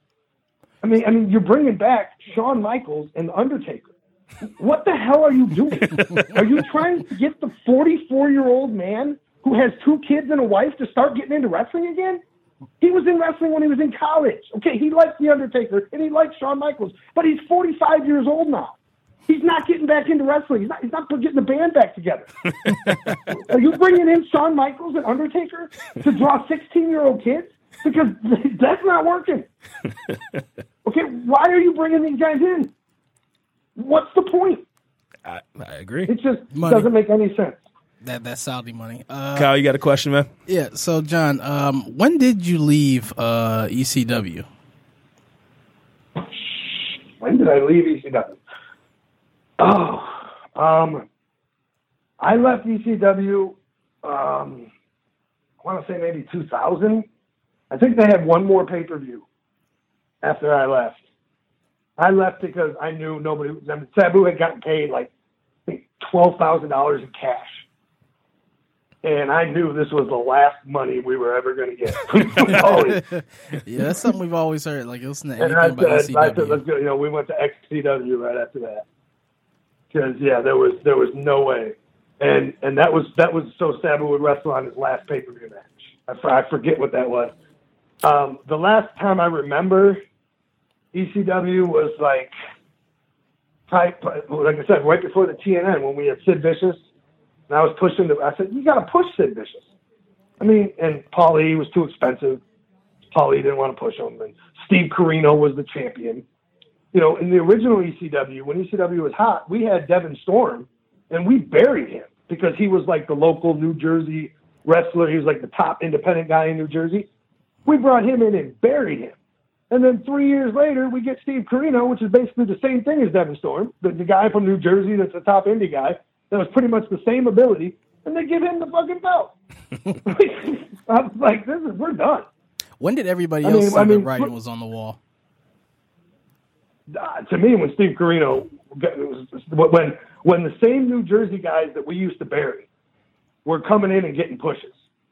I mean, I mean, you're bringing back Shawn Michaels and The Undertaker. What the hell are you doing? Are you trying to get the forty-four-year-old man who has two kids and a wife to start getting into wrestling again? He was in wrestling when he was in college. Okay, he likes The Undertaker, and he likes Shawn Michaels, but he's forty-five years old now. He's not getting back into wrestling. He's not, he's not getting the band back together. Are you bringing in Shawn Michaels and Undertaker to draw sixteen-year-old kids? Because that's not working. Okay, why are you bringing these guys in? What's the point? I, I agree. It just Money. doesn't make any sense. That that's Saudi money. Uh, Kyle, you got a question, man? yeah. So, John, um, when did you leave uh, E C W? When did I leave E C W? Oh, um, I left E C W, um, I want to say maybe two thousand. I think they had one more pay-per-view after I left. I left because I knew nobody, I mean, Sabu had gotten paid like I think twelve thousand dollars in cash. And I knew this was the last money we were ever going to get. Yeah, that's something we've always heard. Like, listen to And anything I about said, E C W. I said, let's go. You know, we went to X C W right after that. Because yeah, there was there was no way, and and that was that was so Sabu would wrestle on his last pay per view match. I, I forget what that was. Um, the last time I remember E C W was like, like I said, right before the T N N when we had Sid Vicious, and I was pushing the. I said, you got to push Sid Vicious. I mean, and Paul E was too expensive. Paul E didn't want to push him, and Steve Corino was the champion. You know, in the original E C W, when E C W was hot, we had Devin Storm, and we buried him because he was like the local New Jersey wrestler. He was like the top independent guy in New Jersey. We brought him in and buried him. And then three years later, we get Steve Corino, which is basically the same thing as Devin Storm, the, the guy from New Jersey that's a top indie guy that was pretty much the same ability, and they give him the fucking belt. I was like, this is, we're done. When did everybody I else mean, see I the mean, writing look- was on the wall? Uh, to me, when Steve Corino, it was, when when the same New Jersey guys that we used to bury were coming in and getting pushes,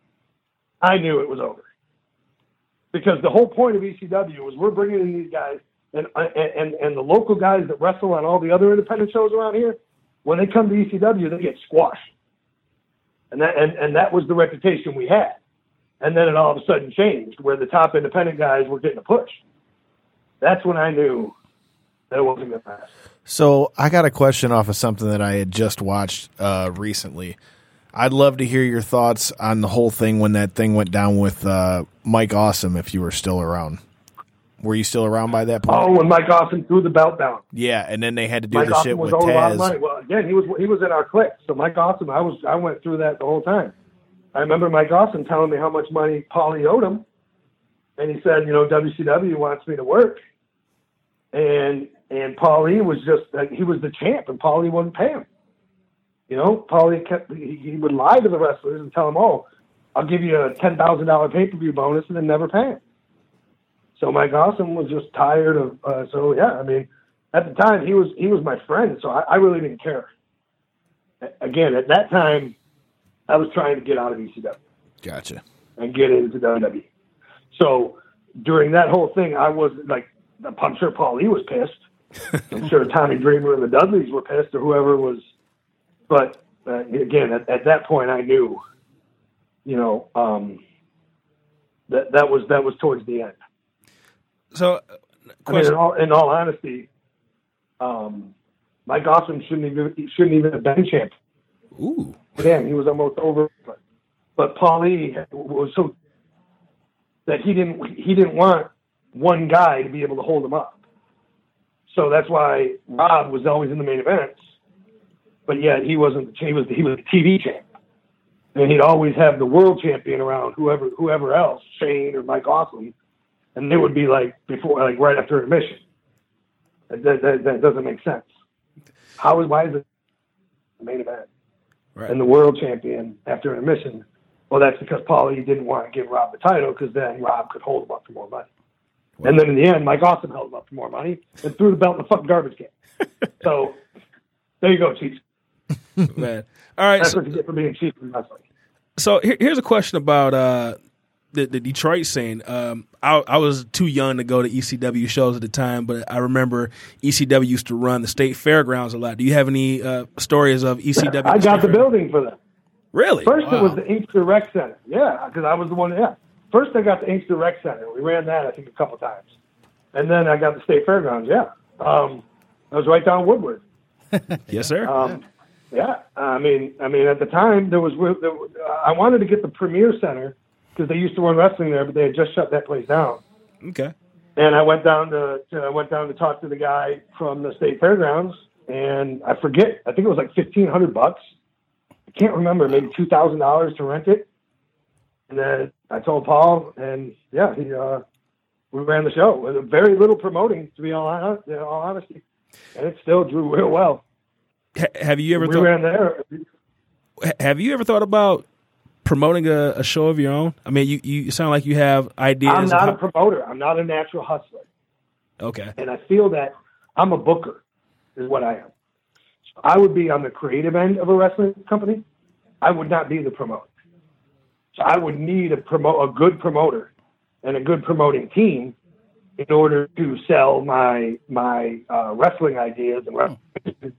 I knew it was over. Because the whole point of E C W was we're bringing in these guys, and and and the local guys that wrestle on all the other independent shows around here, when they come to E C W, they get squashed. And that and, and that was the reputation we had. And then it all of a sudden changed, where the top independent guys were getting a push. That's when I knew that it wasn't going to pass. So I got a question off of something that I had just watched uh, recently. I'd love to hear your thoughts on the whole thing when that thing went down with uh, Mike Awesome, if you were still around. Were you still around by that point? Oh, when Mike Awesome threw the belt down. Yeah, and then they had to do Mike the Awesome shit was with owed a lot of Taz. money. Well, again, he was he was in our clique. So Mike Awesome, I was I went through that the whole time. I remember Mike Awesome telling me how much money Paulie owed him, and he said, you know, W C W wants me to work, and and Paulie was just like, he was the champ, and Paulie wouldn't pay him. You know, Paulie kept he, he would lie to the wrestlers and tell them, oh, I'll give you a ten thousand dollar pay per view bonus, and then never pay him. So Mike Awesome was just tired of. Uh, so yeah, I mean, at the time he was he was my friend, so I, I really didn't care. Again, at that time, I was trying to get out of E C W. Gotcha. And get into W W E. So during that whole thing, I was like, I'm sure Paulie was pissed. I'm sure Tommy Dreamer and the Dudleys were pissed, or whoever was. But uh, again, at, at that point, I knew, you know, um, that that was that was towards the end. So, I mean, in all, in all honesty, um, Mike Awesome shouldn't even shouldn't even have been champion. Ooh. Damn, he was almost over. But, but Paulie was so that he didn't he didn't want one guy to be able to hold him up. So that's why Rob was always in the main events, but yet he wasn't. He was he was the T V champ, and he'd always have the world champion around whoever whoever else, Shane or Mike Awesome, and they would be like before, like right after admission. That that, that doesn't make sense. How is why is it the main event? Right. And the world champion after an admission? Well, that's because Paulie didn't want to give Rob the title, because then Rob could hold him up for more money. Wow. And then in the end, Mike Awesome held him up for more money and threw the belt in the fucking garbage can. So there you go, Chiefs. Man. All right. That's So, what you get for being cheap in wrestling. so here, here's a question about uh, the, the Detroit scene. Um, I, I was too young to go to E C W shows at the time, but I remember E C W used to run the state fairgrounds a lot. Do you have any uh, stories of E C W? I got the building for them. Really? First, Wow. it was the Inkster Rec Center. Yeah, because I was the one. Yeah. First, I got the Inkster Rec Center. We ran that, I think, a couple times. And then I got the state fairgrounds. Yeah. Um, I was right down Woodward. Yes, sir. Um, yeah. I mean, I mean, at the time, there was, there was I wanted to get the Premier Center because they used to run wrestling there, but they had just shut that place down. Okay. And I went down to, to I went down to talk to the guy from the state fairgrounds, and I forget. I think it was like fifteen hundred bucks. I can't remember. Maybe two thousand dollars to rent it. And then I told Paul, and yeah, he uh, we ran the show with very little promoting, to be all honest, in all honesty, and it still drew real well. H- have you ever we thought, ran there? have you ever thought about promoting a, a show of your own? I mean, you, you sound like you have ideas. I'm not of how- a promoter. I'm not a natural hustler. Okay. And I feel that I'm a booker, is what I am. So I would be on the creative end of a wrestling company. I would not be the promoter. So I would need a promote a good promoter and a good promoting team in order to sell my my uh, wrestling ideas and wrestling.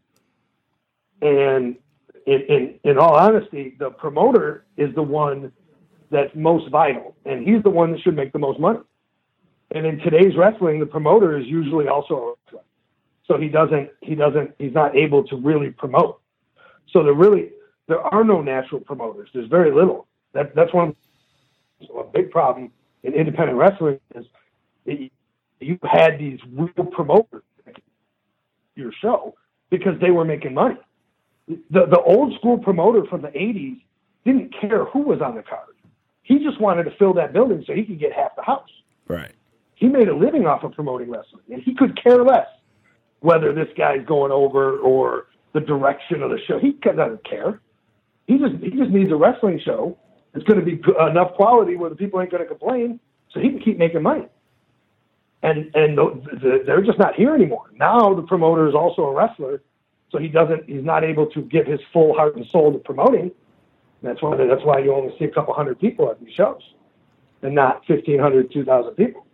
And in, in in all honesty, the promoter is the one that's most vital, and he's the one that should make the most money. And in today's wrestling, the promoter is usually also a wrestler. So he doesn't, he doesn't, he's not able to really promote. So there really, there are no natural promoters. There's very little. That, that's one so a big problem in independent wrestling is that you had these real promoters your show because they were making money. The, the old school promoter from the eighties didn't care who was on the card. He just wanted to fill that building so he could get half the house. Right. He made a living off of promoting wrestling, and he could care less whether this guy's going over or the direction of the show. He doesn't care. He just he just needs a wrestling show that's going to be enough quality where the people ain't going to complain, so he can keep making money. And and the, the, they're just not here anymore. Now the promoter is also a wrestler, so he doesn't he's not able to give his full heart and soul to promoting. That's why that's why you only see a couple hundred people at these shows, and not fifteen hundred, two thousand people.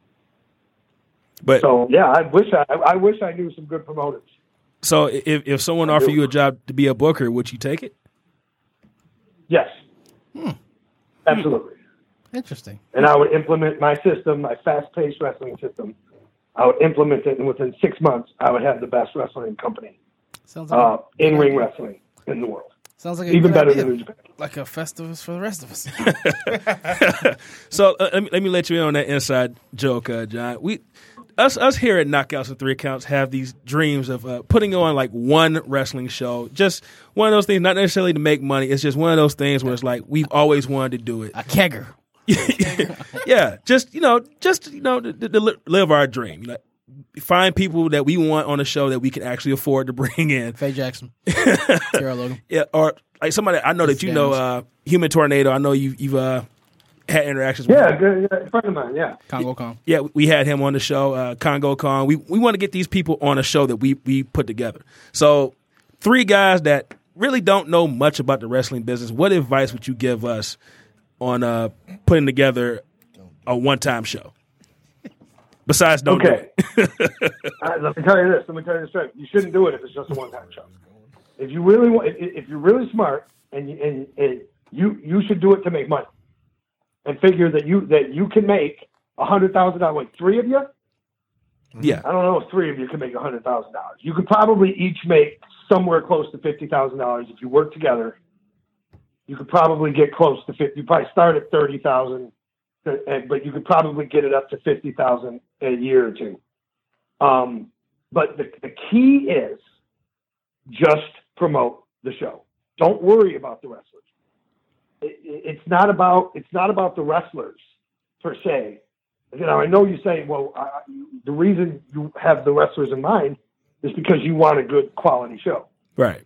But so yeah, I wish I I wish I knew some good promoters. So if if someone offered you a job to be a booker, would you take it? Yes, Hmm. absolutely. Interesting. And I would implement my system, my fast-paced wrestling system. I would implement it, and within six months, I would have the best wrestling company, Sounds like uh, in-ring wrestling in the world. sounds like a Even good better idea. than New Japan. Like a Festivus for the rest of us. So uh, let me let me let you in on that inside joke, uh, John. We us us here at Knockouts and Three Counts have these dreams of uh, putting on like one wrestling show, just one of those things, not necessarily to make money. It's just one of those things where it's like we've always wanted to do it. A kegger. Yeah, just you know, just you know, to, to li- live our dream. Like, find people that we want on a show that we can actually afford to bring in. Faye Jackson. Tara Logan. Yeah, or like somebody I know that you know, uh, Human Tornado. I know you, you've uh, had interactions with. Yeah, him. good, yeah, a friend of mine. Yeah, Congo Kong. Yeah, we had him on the show, uh, Congo Kong. We we want to get these people on a show that we we put together. So, three guys that really don't know much about the wrestling business. What advice would you give us on uh, putting together a one-time show? Besides, don't okay. do it. uh, let me tell you this. Let me tell you this straight. You shouldn't do it if it's just a one-time show. If you really want, if, if you're really smart, and you, and, and you you should do it to make money, and figure that you that you can make a hundred thousand dollars. Like three of you. Yeah, I don't know if three of you can make a hundred thousand dollars. You could probably each make somewhere close to fifty thousand dollars if you work together. You could probably get close to fifty. You probably start at thirty thousand, but you could probably get it up to fifty thousand a year or two. Um, but the, the key is just promote the show. Don't worry about the wrestlers. It, it, it's not about it's not about the wrestlers per se. You know, I know you say, well, I, the reason you have the wrestlers in mind is because you want a good quality show. right.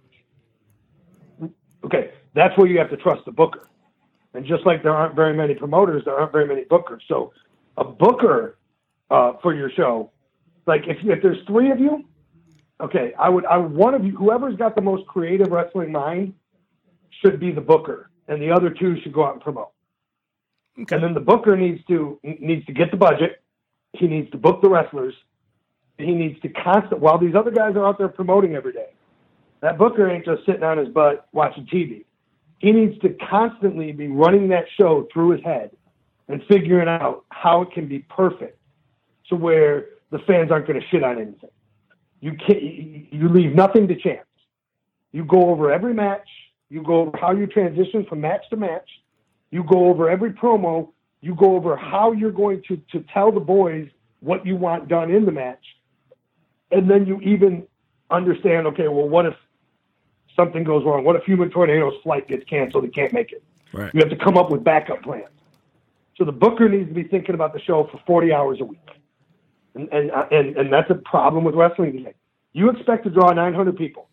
Okay, that's where you have to trust the booker. And just like there aren't very many promoters, there aren't very many bookers. So a booker uh, for your show, like if if there's three of you, okay, I would I would one of you, whoever's got the most creative wrestling mind, should be the booker, and the other two should go out and promote. Okay. And then the booker needs to needs to get the budget. He needs to book the wrestlers. He needs to constant while these other guys are out there promoting every day. That booker ain't just sitting on his butt watching T V. He needs to constantly be running that show through his head and figuring out how it can be perfect, so where the fans aren't going to shit on anything. You can't. You leave nothing to chance. You go over every match. You go over how you transition from match to match. You go over every promo. You go over how you're going to, to tell the boys what you want done in the match. And then you even understand, okay, well, what if something goes wrong? What if Human Tornado's flight gets canceled? He can't make it. Right. You have to come up with backup plans. So the booker needs to be thinking about the show for forty hours a week. And and and, and that's a problem with wrestling today. You expect to draw nine hundred people,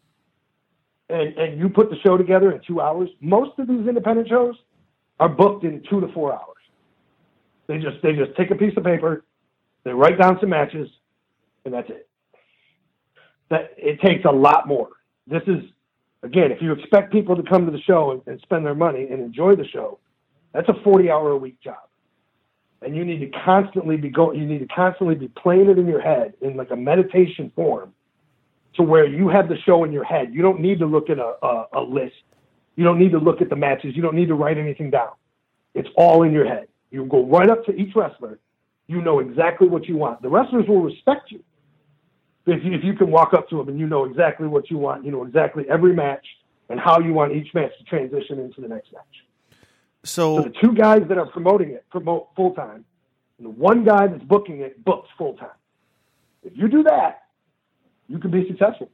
and, and you put the show together in two hours. Most of these independent shows are booked in two to four hours. They just they just take a piece of paper, they write down some matches, and that's it. That it takes a lot more. This is, again, if you expect people to come to the show and, and spend their money and enjoy the show, that's a forty-hour-a-week job. And you need to constantly be going. You need to constantly be playing it in your head in like a meditation form, to where you have the show in your head. You don't need to look at a, a, a list. You don't need to look at the matches. You don't need to write anything down. It's all in your head. You go right up to each wrestler. You know exactly what you want. The wrestlers will respect you if you, if you can walk up to them and you know exactly what you want. You know exactly every match and how you want each match to transition into the next match. So, So the two guys that are promoting it promote full-time, and the one guy that's booking it books full-time. If you do that, you can be successful.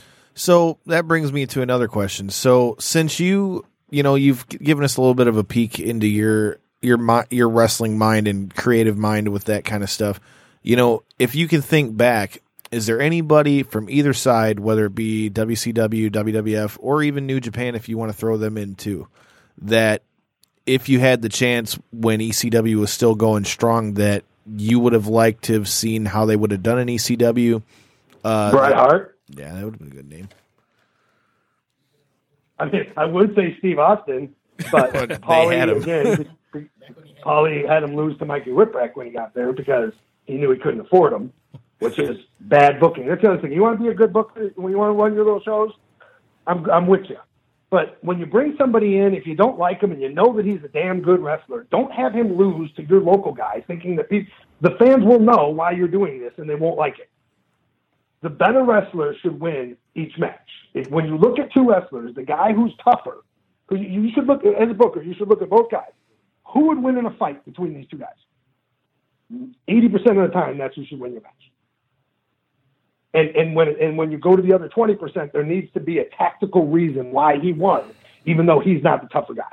so that brings me to another question. So since you, you know, you've given us a little bit of a peek into your your mi- your wrestling mind and creative mind with that kind of stuff, you know, if you can think back, is there anybody from either side, whether it be W C W, W W F, or even New Japan, if you want to throw them in too, that if you had the chance when E C W was still going strong, that you would have liked to have seen how they would have done in E C W? Uh, Bret Hart. Yeah, that would have been a good name. I mean, I would say Steve Austin. But They Paulie, had him. again, Paulie had him lose to Mikey Whipwreck when he got there because he knew he couldn't afford him, which is bad booking. That's the other thing. You want to be a good booker when you want to run your little shows? I'm I'm with you. But when you bring somebody in, if you don't like him and you know that he's a damn good wrestler, don't have him lose to your local guy thinking that people, the fans will know why you're doing this and they won't like it. The better wrestler should win each match. If, when you look at two wrestlers, the guy who's tougher, who you, you should look at, as a booker, you should look at both guys. Who would win in a fight between these two guys? eighty percent of the time, that's who should win your match. And and when and when you go to the other twenty percent, there needs to be a tactical reason why he won, even though he's not the tougher guy.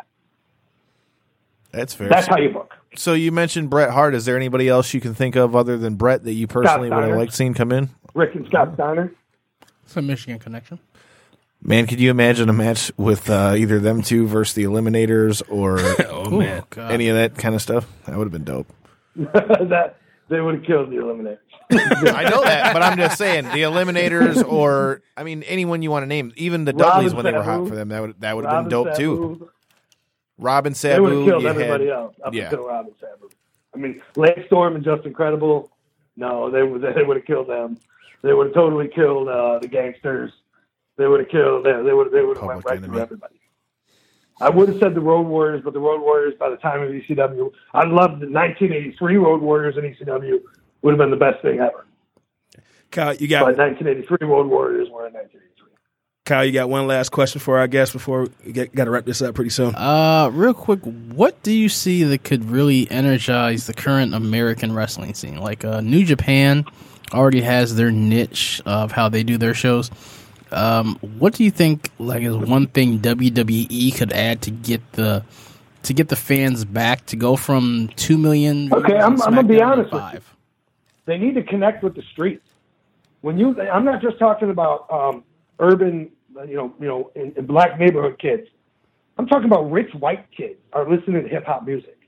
That's fair. That's how you book. So you mentioned Bret Hart. Is there anybody else you can think of other than Bret that you personally would have Steiner. liked seeing come in? Rick and Scott Steiner. It's a Michigan connection. Man, could you imagine a match with uh, either them two versus the Eliminators or Oh man, God. any of that kind of stuff? That would have been dope. that they would have killed the Eliminators. I know that, but I'm just saying the Eliminators, or I mean anyone you want to name, even the Dudleys Robin when they were hot Sabu. for them, that would that would have been Robin dope too. Sabu. Robin They would have Sabu, killed you everybody had, else up yeah. until Robin Sabu. I mean, Lance Storm and Just Incredible. No, they would they would have killed them. They would have totally killed uh, the Gangsters. They would have killed them. They would they would have went Public right Enemy. through everybody. I would have said the Road Warriors, but the Road Warriors by the time of E C W, I loved the nineteen eighty-three Road Warriors in E C W. Would have been the best thing ever. Kyle, you got But nineteen eighty-three Road Warriors were in nineteen eighty-three. Kyle, you got one last question for our guest before we get got to wrap this up pretty soon. Uh, real quick, what do you see that could really energize the current American wrestling scene? Like uh, New Japan already has their niche of how they do their shows. Um, what do you think, like, is one thing W W E could add to get the to get the fans back to go from two million? Okay, viewers I'm- on I'm gonna be SmackDown to honest with five? They need to connect with the streets. When you, I'm not just talking about um, urban, you know, you know, in, in black neighborhood kids. I'm talking about rich white kids are listening to hip hop music.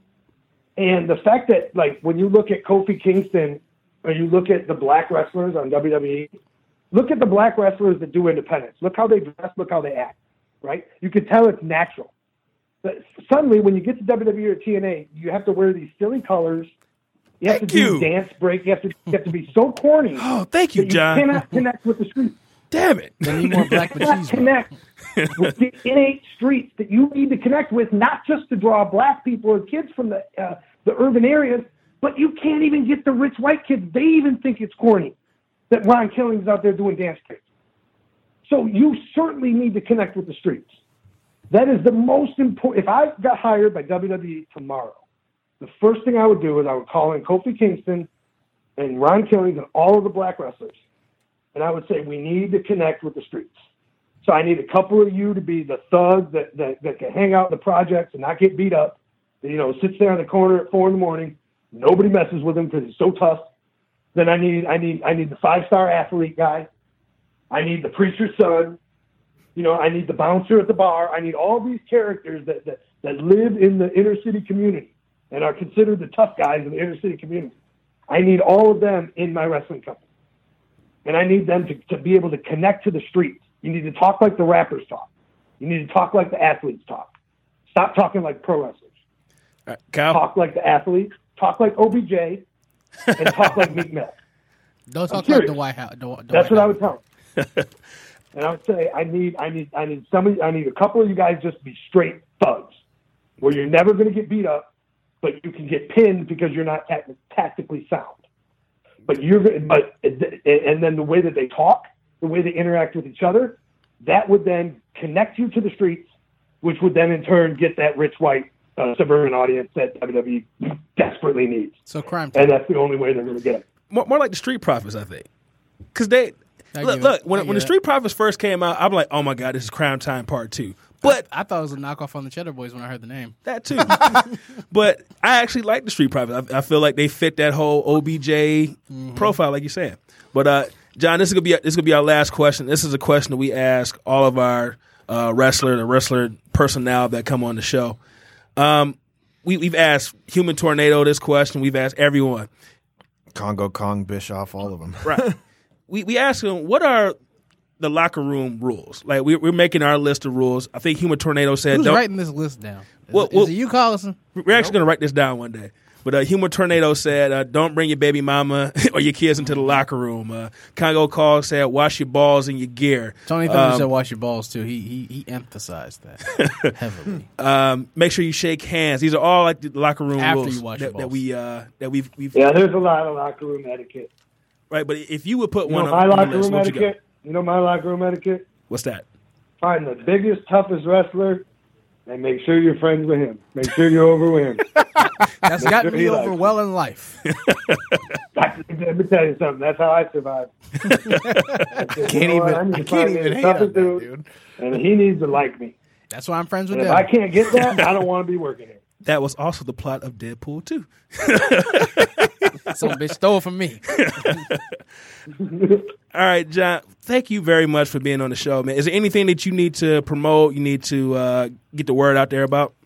And the fact that, like, when you look at Kofi Kingston or you look at the black wrestlers on W W E, look at the black wrestlers that do independence. Look how they dress. Look how they act. Right? You can tell it's natural. But suddenly, when you get to W W E or T N A, you have to wear these silly colors. You have Thank to do you. dance break. You have to you have to be so corny. Oh, thank you, that you John. cannot connect with the streets. Damn it. They need more black You cannot machismo. connect with the innate streets that you need to connect with, not just to draw black people or kids from the uh, the urban areas, but you can't even get the rich white kids. They even think it's corny that Ron Killing's out there doing dance tricks. So you certainly need to connect with the streets. That is the most important. If I got hired by W W E tomorrow, the first thing I would do is I would call in Kofi Kingston and Ron Killings and all of the black wrestlers. And I would say, we need to connect with the streets. So I need a couple of you to be the thugs that, that, that can hang out in the projects and not get beat up. That, you know, sits there in the corner at four in the morning. Nobody messes with him because he's so tough. Then I need, I need, I need the five-star athlete guy. I need the preacher's son. You know, I need the bouncer at the bar. I need all these characters that, that, that live in the inner city community and are considered the tough guys in the inner city community. I need all of them in my wrestling company. And I need them to, to be able to connect to the streets. You need to talk like the rappers talk. You need to talk like the athletes talk. Stop talking like pro wrestlers. All right, Kyle. Talk like the athletes. Talk like O B J. And talk like Meek Mill. Don't talk like serious. the White House. The, the That's White what I House. would tell them. And I would say, I need, I need, I need somebody, I need a couple of you guys just to be straight thugs, where you're never going to get beat up, but you can get pinned because you're not tact- tactically sound. But you're, but and then the way that they talk, the way they interact with each other, that would then connect you to the streets, which would then in turn get that rich white uh, suburban audience that W W E desperately needs. So crime. And that's the only way they're going to get it. More, more like the Street Profits, I think. Because they, I look, give look it- when, I when the give it. Street Profits first came out, I'm like, oh my God, this is Crime Time Part two. But I thought it was a knockoff on the Cheddar Boys when I heard the name. that too. But I actually like the Street Profits. I, I feel like they fit that whole O B J Mm-hmm. profile, like you're saying. But uh, John, this is gonna be this is gonna be our last question. This is a question that we ask all of our uh, wrestler, the wrestler personnel that come on the show. Um, we, we've asked Human Tornado this question. We've asked everyone. Congo Kong, Bischoff, all of them. Right. we we asked them, what are the locker room rules. Like we, we're making our list of rules. I think Humor Tornado said, Who's don't, writing this list down? Is, Well, is well- it you, Collison? we're actually going to write this down one day. But uh, Humor Tornado said, uh, don't bring your baby mama or your kids into the locker room. Uh, Congo Call said, wash your balls and your gear. Tony Thunder Um, said wash your balls, too. He he, he emphasized that heavily. Um, make sure you shake hands. These are all like the locker room After rules you wash your that, that balls. we uh, that we've we've Yeah, there's a lot of locker room etiquette. right. But if you would put You one know on my the locker list, room what'd you go? etiquette? You know my locker room etiquette? What's that? Find the biggest, toughest wrestler and make sure you're friends with him. Make sure you're over with him. That's gotten sure me he over likes well in life. That's, let me tell you something. That's how I survived. I Can't even. I can't even hate on that, dude. And he needs to like me. That's why I'm friends with And if them. I can't get that, I don't want to be working here. That was also the plot of Deadpool two. Some bitch stole from me. All right, John. Thank you very much for being on the show, man. Is there anything that you need to promote? You need to uh, get the word out there about?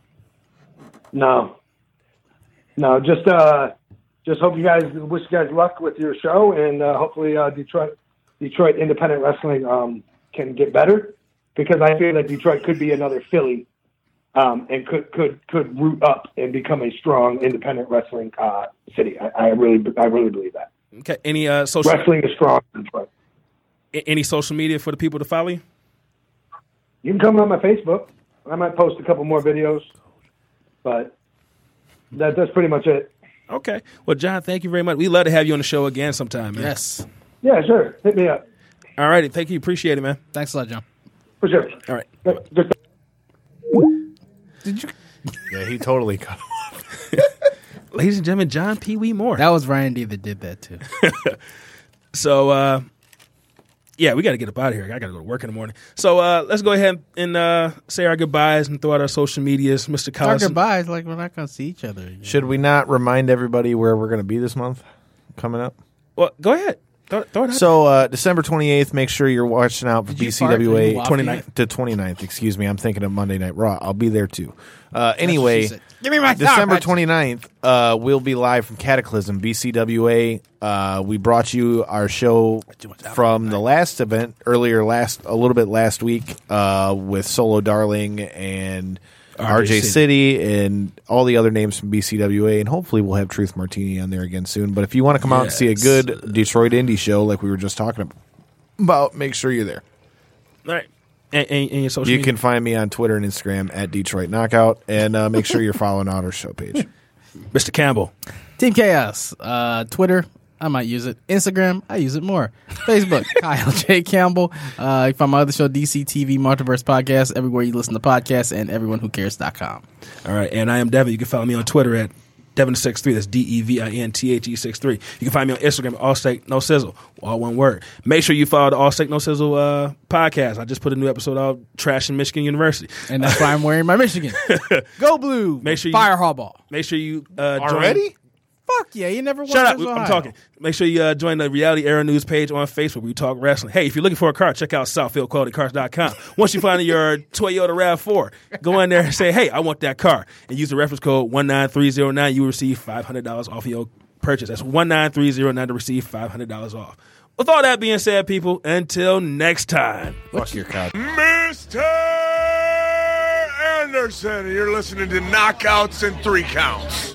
No. No, just uh, just hope you guys, wish you guys luck with your show, and uh, hopefully uh, Detroit Detroit independent wrestling um, can get better, because I feel that Detroit could be another Philly, um, and could, could could root up and become a strong independent wrestling uh, city. I, I really I really believe that. Okay. Any uh, social Wrestling is strong in Detroit. any social media for the people to follow you? You can come on my Facebook. I might post a couple more videos, but that, that's pretty much it. Okay. Well, John, thank you very much. We'd love to have you on the show again sometime, man. Yes. Yeah, sure. Hit me up. All righty. Thank you. Appreciate it, man. Thanks a lot, John. For sure. All right. Just Did you? Yeah, he totally cut him off. Ladies and gentlemen, John Pee Wee Moore. That was Randy that did that, too. So, uh, yeah, we got to get up out of here. I got to go to work in the morning. So uh, let's go ahead and uh, say our goodbyes and throw out our social medias. Mister Our Collison. goodbyes, like we're not going to see each other again. Should we not remind everybody where we're going to be this month coming up? Well, go ahead. Throw, throw it out. So uh, December twenty-eighth, make sure you're watching out for Did you fart B C W when A you walked twenty-ninth. to twenty-ninth. Excuse me, I'm thinking of Monday Night Raw. I'll be there too. Uh, anyway, said. Give me my December thought. twenty-ninth, uh, we'll be live from Cataclysm, B C W A. Uh, we brought you our show from the last event earlier, last a little bit last week, uh, with Solo Darling and R J City. City and all the other names from B C W A, and hopefully we'll have Truth Martini on there again soon. But if you want to come out and see a Yes. good Detroit indie show like we were just talking about, make sure you're there. All right. And, and, and your social You media. can find me on Twitter and Instagram at Detroit Knockout, and uh, make sure you're following out our show page. Mister Campbell. Team Chaos. Uh, Twitter, I might use it. Instagram, I use it more. Facebook, Kyle J. Campbell. Uh, you can find my other show, D C T V Multiverse Podcast, everywhere you listen to podcasts, and everyone who cares dot com. All right. And I am Devin. You can follow me on Twitter at Devin six three. That's D E V I N T H E six three. You can find me on Instagram at All Steak No Sizzle. All one word. Make sure you follow the All Steak No Sizzle uh, podcast. I just put a new episode out, Trash in Michigan University. And that's why I'm wearing my Michigan. Go Blue. Make sure you- Fire Hardball. Make sure you uh, join. Already? Fuck yeah, you never won Shut up. versus I'm Ohio. talking. Make sure you uh, join the Reality Era News page on Facebook where we talk wrestling. Hey, if you're looking for a car, check out Southfield Quality Cars dot com. Once you find your Toyota RAV four, go in there and say, hey, I want that car. And use the reference code one nine three zero nine. You will receive five hundred dollars off of your purchase. That's one nine three zero nine to receive five hundred dollars off. With all that being said, people, until next time. Fuck your couch. Mister Anderson, you're listening to Knockouts and Three Counts.